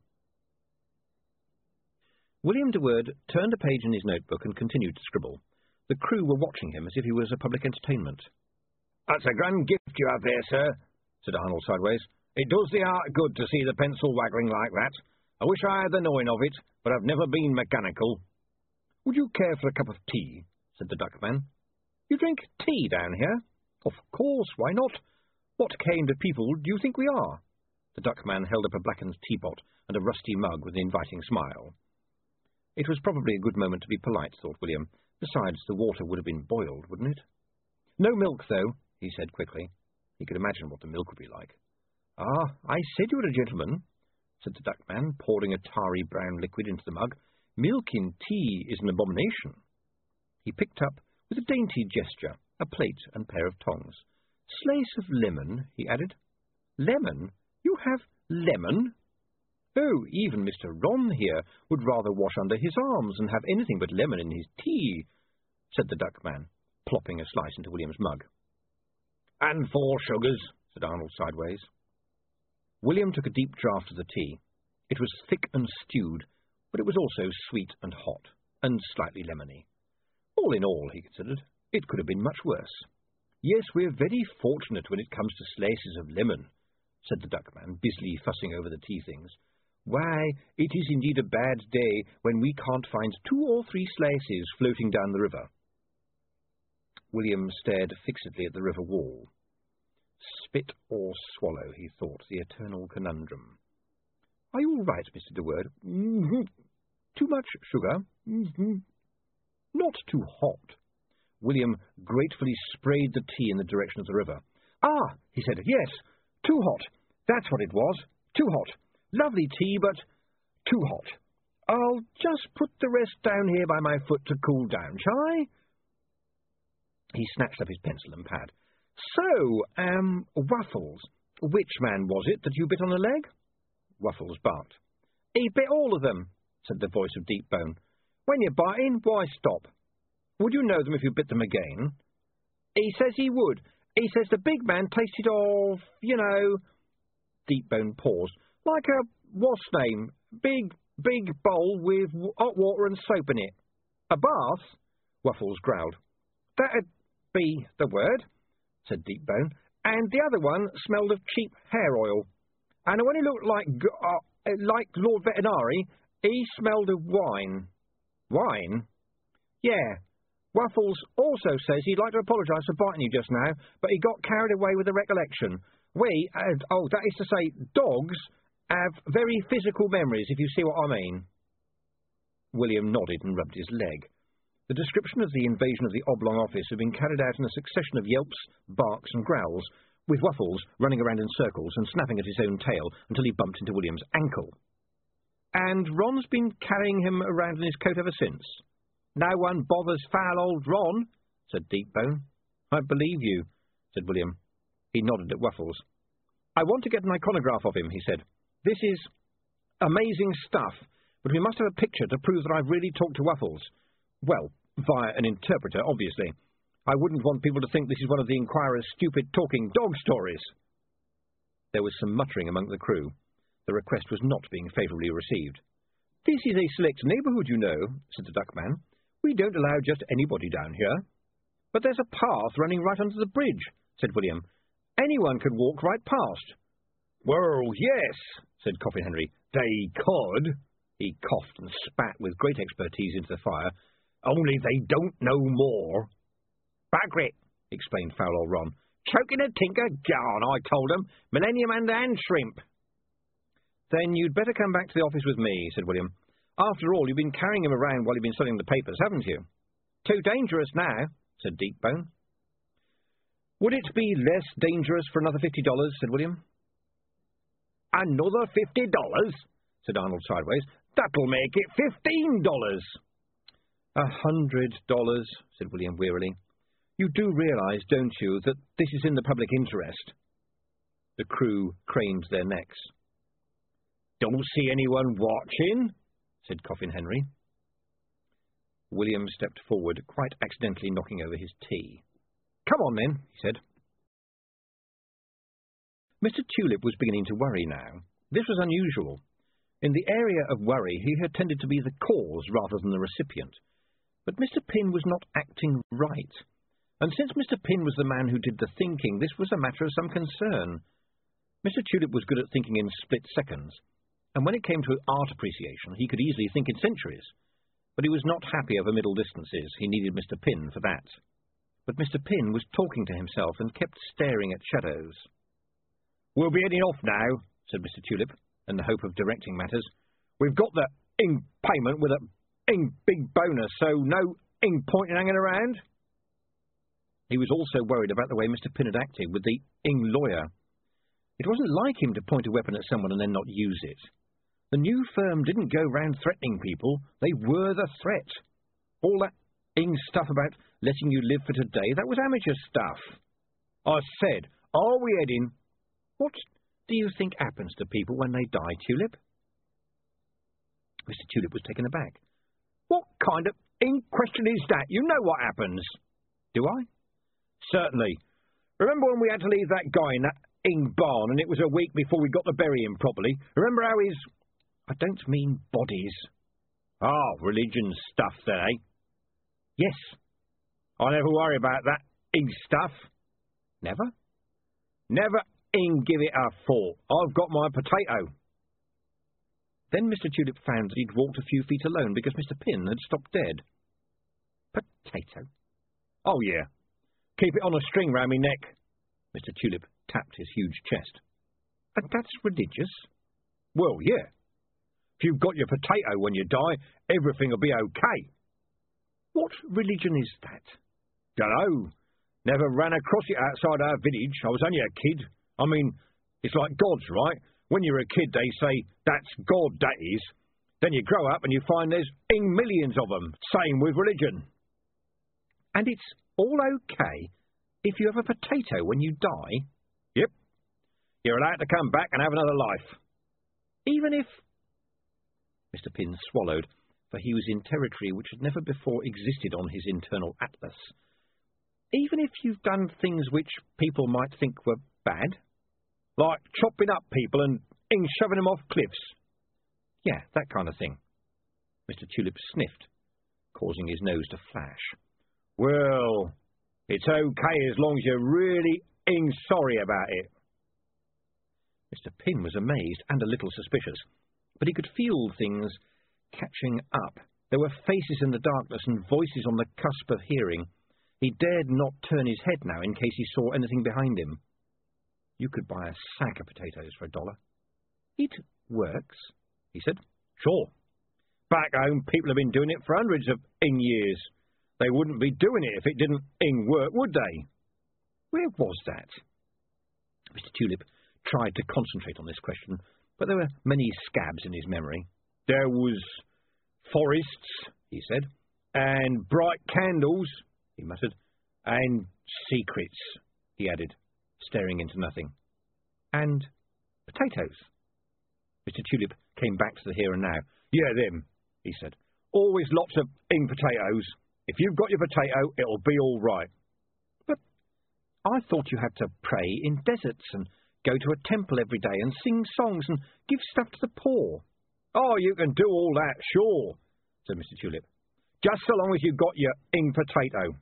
William Durward turned a page in his notebook and continued to scribble. The crew were watching him as if he was a public entertainment. "That's a grand gift you have there, sir," said Arnold sideways. "It does the heart good to see the pencil waggling like that. I wish I had the knowing of it, but I've never been mechanical." "Would you care for a cup of tea?" said the Duckman. "You drink tea down here?" "Of course, why not? What kind of people do you think we are?" The Duckman held up a blackened teapot and a rusty mug with an inviting smile. It was probably a good moment to be polite, thought William. Besides, the water would have been boiled, wouldn't it? "No milk, though," he said quickly. He could imagine what the milk would be like. "Ah, I said you were a gentleman," said the Duckman, pouring a tarry brown liquid into the mug. "Milk in tea is an abomination." He picked up, with a dainty gesture, a plate and pair of tongs. "Slice of lemon," he added. "Lemon? You have lemon?" "Oh, even Mr. Ron here would rather wash under his arms than have anything but lemon in his tea," said the duckman, plopping a slice into William's mug. "And 4 sugars," said Arnold sideways. William took a deep draught of the tea. It was thick and stewed, but it was also sweet and hot, and slightly lemony. All in all, he considered, it could have been much worse. "Yes, we're very fortunate when it comes to slices of lemon," said the duckman, busily fussing over the tea things. "Why, it is indeed a bad day when we can't find 2 or 3 slices floating down the river." William stared fixedly at the river wall. Spit or swallow, he thought, the eternal conundrum. "Are you all right, Mr. De Word?" "Mm-hmm. Too much sugar?" "Mm-hmm. Not too hot." William gratefully sprayed the tea in the direction of the river. "Ah," he said, "yes, too hot. That's what it was. Too hot. Lovely tea, but too hot. I'll just put the rest down here by my foot to cool down, shall I?" He snatched up his pencil and pad. "So, Waffles, which man was it that you bit on the leg?" Waffles barked. "He bit all of them," said the voice of Deepbone. "When you're biting, why stop? Would you know them if you bit them again?" "He says he would. He says the big man tasted of, you know—" Deepbone paused. "Like a, what's name, big bowl with hot water and soap in it." "A bath?" Waffles growled. "That'd be the word," said Deepbone. "And the other one smelled of cheap hair oil. And when he looked like Lord Vetinari, he smelled of wine." "Wine?" "Yeah. Waffles also says he'd like to apologise for biting you just now, but he got carried away with the recollection. That is to say, dogs have very physical memories, if you see what I mean." William nodded and rubbed his leg. The description of the invasion of the oblong office had been carried out in a succession of yelps, barks and growls, with Waffles running around in circles and snapping at his own tail until he bumped into William's ankle. "And Ron's been carrying him around in his coat ever since?" "No one bothers foul old Ron," said Deepbone. "I believe you," said William. He nodded at Waffles. "I want to get an iconograph of him," he said. "This is amazing stuff, but we must have a picture to prove that I've really talked to Waffles. Well, via an interpreter, obviously. I wouldn't want people to think this is one of the Inquirer's stupid talking dog stories." There was some muttering among the crew. The request was not being favourably received. "This is a select neighbourhood, you know," said the duckman. "We don't allow just anybody down here." "But there's a path running right under the bridge," said William. "Anyone could walk right past." "Well, yes," said Coffin Henry. "They could." He coughed and spat with great expertise into the fire. "Only they don't know more." "Bugger it," explained foul old Ron. "Choking a tinker? Garn, I told 'em. Millennium and shrimp." "Then you'd better come back to the office with me," said William. "After all, you've been carrying him around while you've been selling the papers, haven't you?" "Too dangerous now," said Deepbone. "Would it be less dangerous for another $50, said William. "Another $50, said Arnold sideways. "That'll make it $15. $100, said William wearily. "You do realise, don't you, that this is in the public interest?" The crew craned their necks. "Don't see anyone watching," said Coffin Henry. William stepped forward, quite accidentally knocking over his tea. "Come on, then," he said. Mr. Tulip was beginning to worry now. This was unusual. In the area of worry, he had tended to be the cause rather than the recipient. But Mr. Pym was not acting right. And since Mr. Pym was the man who did the thinking, this was a matter of some concern. Mr. Tulip was good at thinking in split seconds, and when it came to art appreciation, he could easily think in centuries. But he was not happy over middle distances. He needed Mr. Pym for that. But Mr. Pym was talking to himself and kept staring at shadows. "We'll be heading off now," said Mr. Tulip, in the hope of directing matters. "We've got the payment with a big bonus, so no point in hanging around." He was also worried about the way Mr. Pym had acted with the lawyer. It wasn't like him to point a weapon at someone and then not use it. The new firm didn't go round threatening people. They were the threat. All that stuff about letting you live for today, that was amateur stuff. I said, are we heading? What do you think happens to people when they die, Tulip? Mr. Tulip was taken aback. What kind of question is that? You know what happens. Do I? Certainly. Remember when we had to leave that guy in that barn and it was a week before we got to bury him properly? Remember how his... I don't mean bodies. Ah, religion stuff there, eh? Yes. I never worry about that stuff. Never? Never give it a thought. I've got my potato. Then Mr. Tulip found that he'd walked a few feet alone because Mr. Pin had stopped dead. Potato? Oh, yeah. Keep it on a string round me neck. Mr. Tulip tapped his huge chest. That's religious? Well, yeah. If you've got your potato when you die, everything will be okay. What religion is that? Dunno. Never ran across it outside our village. I was only a kid. I mean, it's like God's, right? When you're a kid, they say, that's God, that is. Then you grow up and you find there's millions of them. Same with religion. And it's all okay if you have a potato when you die? Yep. You're allowed to come back and have another life. Even if... Mr. Pin swallowed, for he was in territory which had never before existed on his internal atlas. Even if you've done things which people might think were bad? Like chopping up people and shoving them off cliffs? Yeah, that kind of thing. Mr. Tulip sniffed, causing his nose to flash. Well, it's okay as long as you're really sorry about it. Mr. Pin was amazed and a little suspicious, but he could feel things catching up. There were faces in the darkness and voices on the cusp of hearing. He dared not turn his head now in case he saw anything behind him. You could buy a sack of potatoes for $1. It works, he said. Sure. Back home, people have been doing it for hundreds of years. They wouldn't be doing it if it didn't work, would they? Where was that? Mr. Tulip tried to concentrate on this question, but there were many scabs in his memory. There was forests, he said, and bright candles, he muttered, and secrets, he added, staring into nothing. And potatoes. Mr. Tulip came back to the here and now. Yeah, them, he said. Always lots of potatoes. If you've got your potato, it'll be all right. But I thought you had to pray in deserts and go to a temple every day and sing songs and give stuff to the poor. Oh, you can do all that, sure, said Mr. Tulip. Just so long as you've got your potato.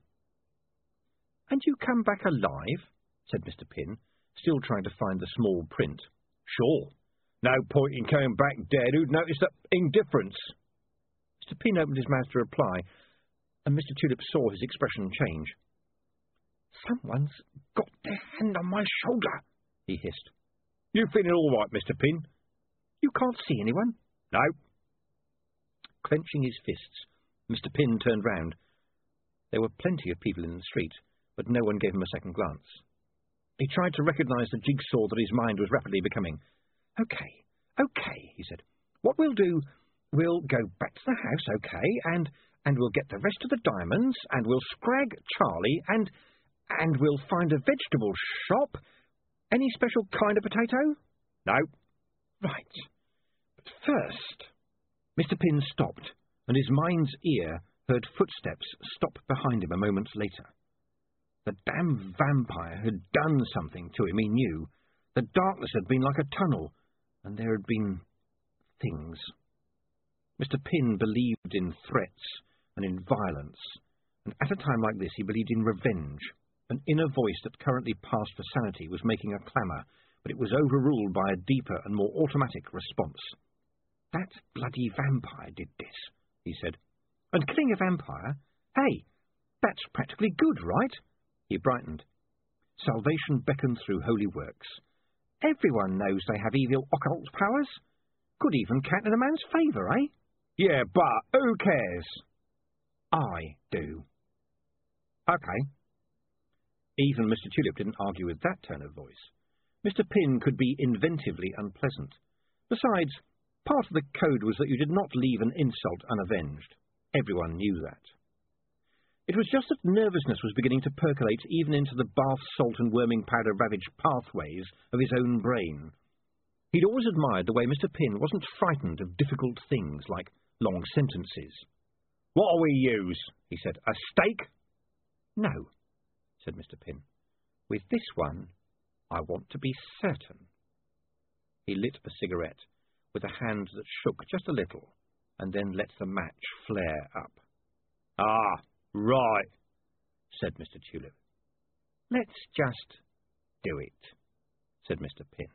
And you come back alive, said Mr. Pin, still trying to find the small print. Sure. No point in coming back dead. Who'd notice that indifference? Mr. Pin opened his mouth to reply, and Mr. Tulip saw his expression change. Someone's got their hand on my shoulder, he hissed. You feeling all right, Mr. Pin? You can't see anyone? No. Clenching his fists, Mr. Pin turned round. There were plenty of people in the street, but no one gave him a second glance. He tried to recognise the jigsaw that his mind was rapidly becoming. Okay, he said. What we'll do, we'll go back to the house, okay, and we'll get the rest of the diamonds, and we'll scrag Charlie, and we'll find a vegetable shop. Any special kind of potato? No. Right. But first... Mr. Pin stopped, and his mind's ear heard footsteps stop behind him a moment later. The damn vampire had done something to him, he knew. The darkness had been like a tunnel, and there had been things. Mr. Pin believed in threats and in violence, and at a time like this he believed in revenge. An inner voice that currently passed for sanity was making a clamour, but it was overruled by a deeper and more automatic response. That bloody vampire did this, he said. And killing a vampire? Hey, that's practically good, right? He brightened. Salvation beckoned through holy works. Everyone knows they have evil occult powers. Could even count in a man's favour, eh? Yeah, but who cares? I do. Okay. Even Mr. Tulip didn't argue with that tone of voice. Mr. Pin could be inventively unpleasant. Besides, part of the code was that you did not leave an insult unavenged. Everyone knew that. It was just that nervousness was beginning to percolate even into the bath salt and worming powder-ravaged pathways of his own brain. He'd always admired the way Mr. Pym wasn't frightened of difficult things like long sentences. "What'll we use?" he said. "A stake?" "No," said Mr. Pym. "With this one, I want to be certain." He lit a cigarette with a hand that shook just a little, and then let the match flare up. "Ah, right," said Mr. Tulip. "Let's just do it," said Mr. Pym.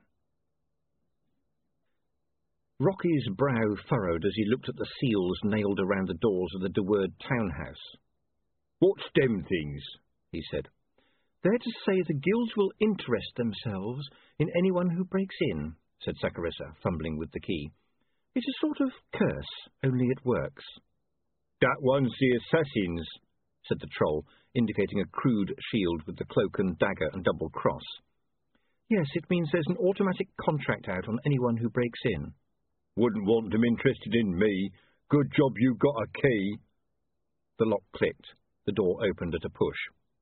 Rocky's brow furrowed as he looked at the seals nailed around the doors of the De Word townhouse. "What's them things?" he said. "They're to say the guilds will interest themselves in anyone who breaks in," said Saccharissa, fumbling with the key. "It's a sort of curse, only it works." "That one's the assassins," said the Troll, indicating a crude shield with the cloak and dagger and double cross. "Yes, it means there's an automatic contract out on anyone who breaks in." "Wouldn't want them interested in me. Good job you got a key." The lock clicked. The door opened at a push.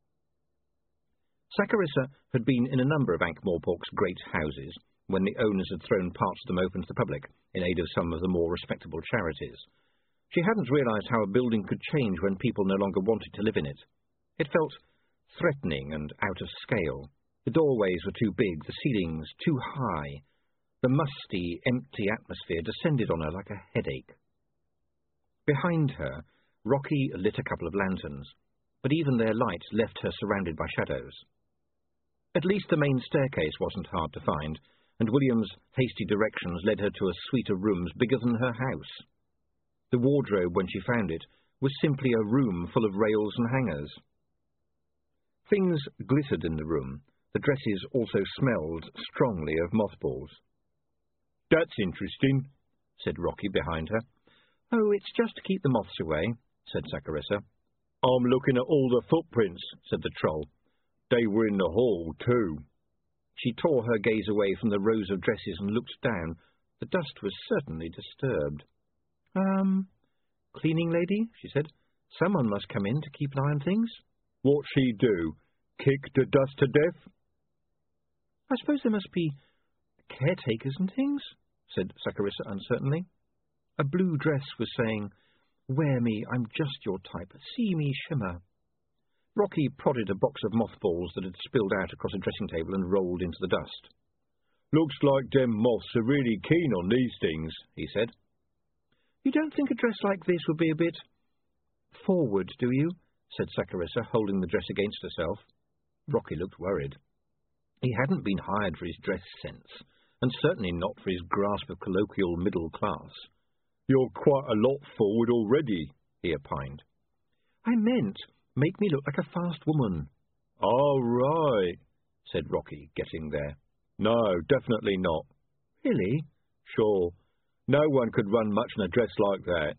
Saccharissa had been in a number of Ankh-Morpork's great houses when the owners had thrown parts of them open to the public in aid of some of the more respectable charities. She hadn't realised how a building could change when people no longer wanted to live in it. It felt threatening and out of scale. The doorways were too big, the ceilings too high. The musty, empty atmosphere descended on her like a headache. Behind her, Rocky lit a couple of lanterns, but even their light left her surrounded by shadows. At least the main staircase wasn't hard to find, and William's hasty directions led her to a suite of rooms bigger than her house. The wardrobe, when she found it, was simply a room full of rails and hangers. Things glittered in the room. The dresses also smelled strongly of mothballs. "That's interesting," said Rocky behind her. "Oh, it's just to keep the moths away," said Saccharissa. "I'm looking at all the footprints," said the Troll. "They were in the hall, too." She tore her gaze away from the rows of dresses and looked down. The dust was certainly disturbed. "Cleaning lady," she said. "Someone must come in to keep an eye on things." "What'd she do? Kick the dust to death?" "I suppose there must be caretakers and things," said Saccharissa uncertainly. A blue dress was saying, "Wear me, I'm just your type. See me shimmer." Rocky prodded a box of mothballs that had spilled out across a dressing table and rolled into the dust. "Looks like them moths are really keen on these things," he said. "You don't think a dress like this would be a bit forward, do you?" said Saccharissa, holding the dress against herself. Rocky looked worried. He hadn't been hired for his dress sense, and certainly not for his grasp of colloquial middle class. "You're quite a lot forward already," he opined. "I meant make me look like a fast woman." "Oh, right," said Rocky, getting there. "No, definitely not." "Really?" "Sure. No one could run much in a dress like that."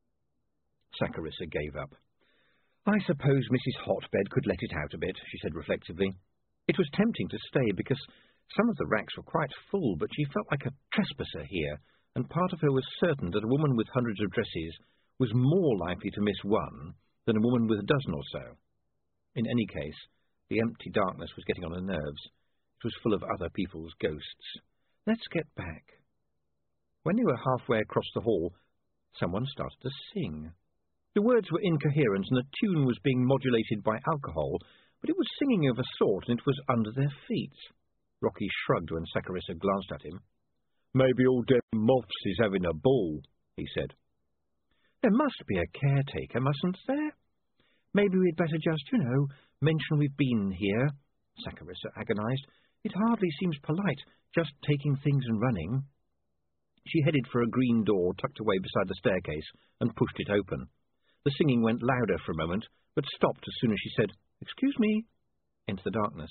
Saccharissa gave up. "I suppose Mrs. Hotbed could let it out a bit," she said reflectively. It was tempting to stay because some of the racks were quite full, but she felt like a trespasser here, and part of her was certain that a woman with hundreds of dresses was more likely to miss one than a woman with a dozen or so. In any case, the empty darkness was getting on her nerves. It was full of other people's ghosts. Let's get back. When they were halfway across the hall, someone started to sing. The words were incoherent and the tune was being modulated by alcohol, but it was singing of a sort and it was under their feet. Rocky shrugged when Saccharissa glanced at him. "Maybe all them moths is having a ball," he said. "There must be a caretaker, mustn't there? Maybe we'd better just, mention we've been here," Saccharissa agonized. "It hardly seems polite, just taking things and running." She headed for a green door tucked away beside the staircase and pushed it open. The singing went louder for a moment, but stopped as soon as she said, "Excuse me," into the darkness.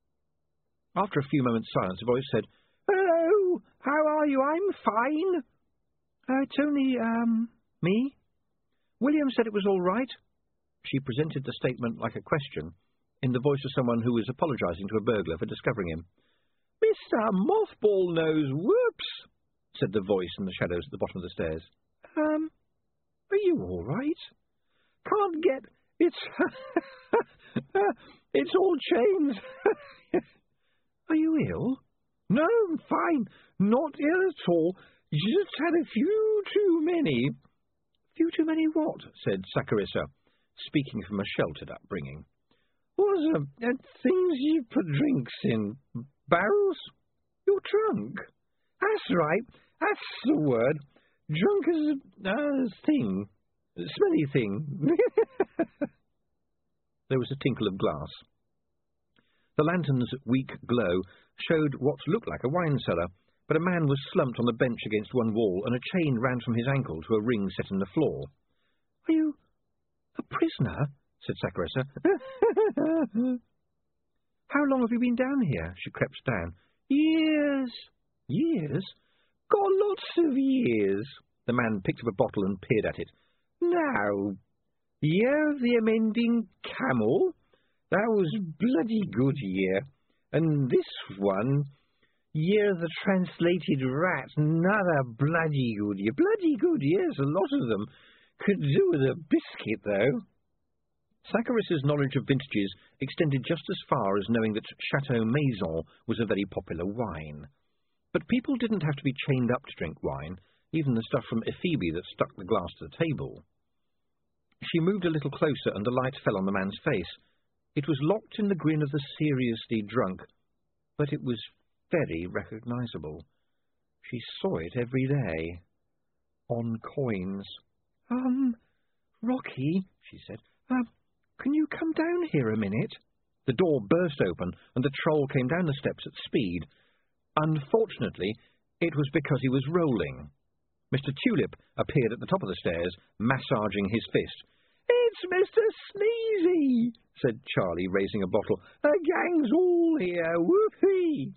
After a few moments' silence, a voice said, "Hello, how are you? I'm fine." "It's only, me. William said it was all right." She presented the statement like a question, in the voice of someone who was apologizing to a burglar for discovering him. "Mr. Mothball-Nose, whoops," said the voice in the shadows at the bottom of the stairs. Are you all right? Can't get It's... it's all chains. Are you ill? No, I'm fine. Not ill at all. Just had a few too many. Few too many what? Said Saccharissa, speaking from a sheltered upbringing. Was things you put drinks in? Barrels? You're drunk. That's right. That's the word. Drunk as a thing. A smelly thing. There was a tinkle of glass. The lantern's weak glow showed what looked like a wine cellar, but a man was slumped on the bench against one wall, and a chain ran from his ankle to a ring set in the floor. Are you a prisoner? Said Saccharissa. How long have you been down here? She crept down. Years. Years? Got lots of years. The man picked up a bottle and peered at it. Now, year of the amending camel? That was bloody good year. And this one, year of the translated rat, another bloody good year. Bloody good years, a lot of them. Could do with a biscuit, though. Saccharissa's knowledge of vintages extended just as far as knowing that Chateau Maison was a very popular wine. But people didn't have to be chained up to drink wine, even the stuff from Ephebi that stuck the glass to the table. She moved a little closer, and the light fell on the man's face. It was locked in the grin of the seriously drunk, but it was very recognisable. She saw it every day. On coins. Rocky, she said, can you come down here a minute? The door burst open, and the troll came down the steps at speed. Unfortunately, it was because he was rolling. Mr. Tulip appeared at the top of the stairs, massaging his fist. It's Mr. Sneezy, said Charlie, raising a bottle. The gang's all here, whoopee!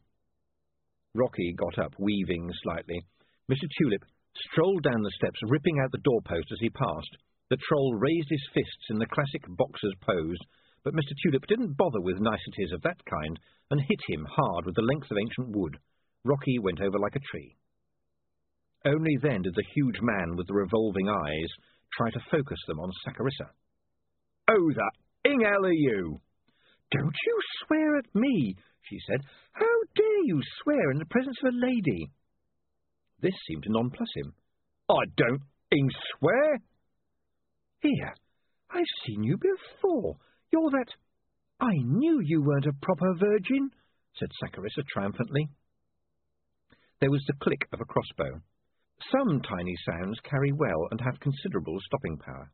Rocky got up, weaving slightly. Mr. Tulip strolled down the steps, ripping out the doorpost as he passed. The troll raised his fists in the classic boxer's pose, but Mr. Tulip didn't bother with niceties of that kind, and hit him hard with the length of ancient wood. Rocky went over like a tree. Only then did the huge man with the revolving eyes try to focus them on Sacharissa. "Who the hell are you?" "Don't you swear at me," she said. "How dare you swear in the presence of a lady?" This seemed to nonplus him. "I don't swear." "Here, I've seen you before. You're that—" "I knew you weren't a proper virgin," said Sacharissa triumphantly. There was the click of a crossbow. Some tiny sounds carry well and have considerable stopping power.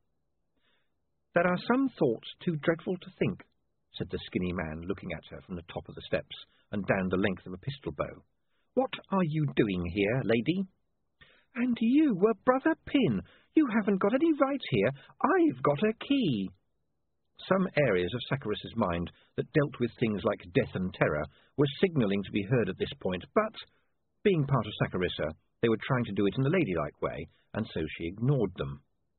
"There are some thoughts too dreadful to think," said the skinny man, looking at her from the top of the steps and down the length of a pistol bow. "What are you doing here, lady?" "And you were Brother Pin. You haven't got any right here. I've got a key." Some areas of Saccharissa's mind that dealt with things like death and terror were signalling to be heard at this point, but, being part of Sacharissa, they were trying to do it in a ladylike way, and so she ignored them.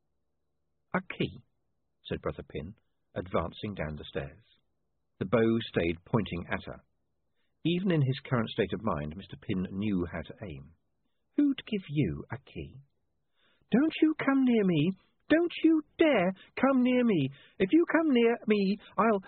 "A key," said Brother Pin, advancing down the stairs. The bow stayed pointing at her. Even in his current state of mind, Mr. Pin knew how to aim. "Who'd give you a key?" "Don't you come near me. Don't you dare come near me. If you come near me, I'll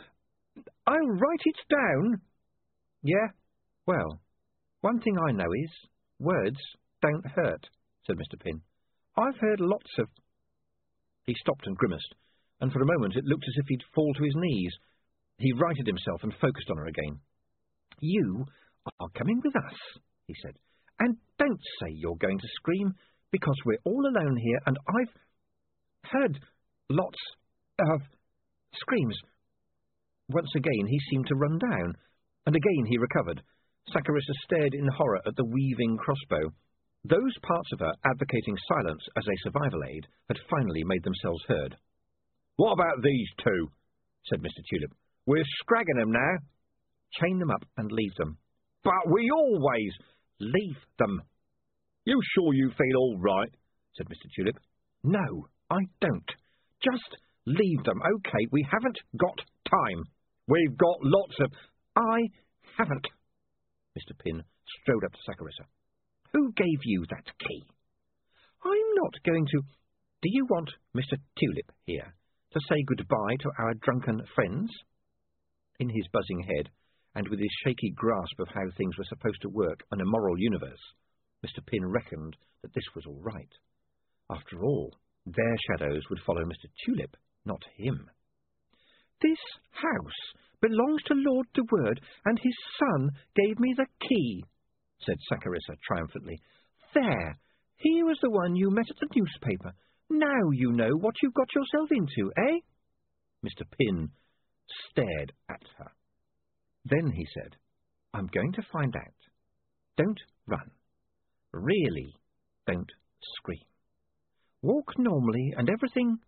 write it down." "Yeah, well, one thing I know is, words don't hurt," said Mr. Pin. "I've heard lots of—" He stopped and grimaced, and for a moment it looked as if he'd fall to his knees. He righted himself and focused on her again. "You are coming with us," he said. "And don't say you're going to scream, because we're all alone here, and I've heard lots of screams." Once again he seemed to run down, and again he recovered. Sacharissa stared in horror at the weaving crossbow. Those parts of her advocating silence as a survival aid had finally made themselves heard. "What about these two?" said Mr. Tulip. "We're scragging them now." "Chain them up and leave them." "But we always—" "Leave them." "You sure you feel all right?" said Mr. Tulip. "No, I don't. Just leave them, OK? We haven't got time." "We've got lots of—" "I haven't." Mr. Pin strode up to Sacharissa. "Who gave you that key?" "I'm not going to—" "Do you want Mr. Tulip here?" to say goodbye to our drunken friends? In his buzzing head, and with his shaky grasp of how things were supposed to work in a moral universe, Mr. Pym reckoned that this was all right. After all, their shadows would follow Mr. Tulip, not him. "This house belongs to Lord de Ward, and his son gave me the key," said Saccharissa triumphantly. "There, he was the one you met at the newspaper. Now you know what you've got yourself into, eh?" Mr. Pym stared at her. Then he said, "I'm going to find out. Don't run. Really, don't scream. Walk normally and everything—"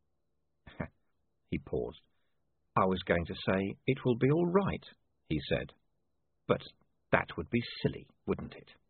He paused. "I was going to say, it will be all right," he said. "But that would be silly, wouldn't it?"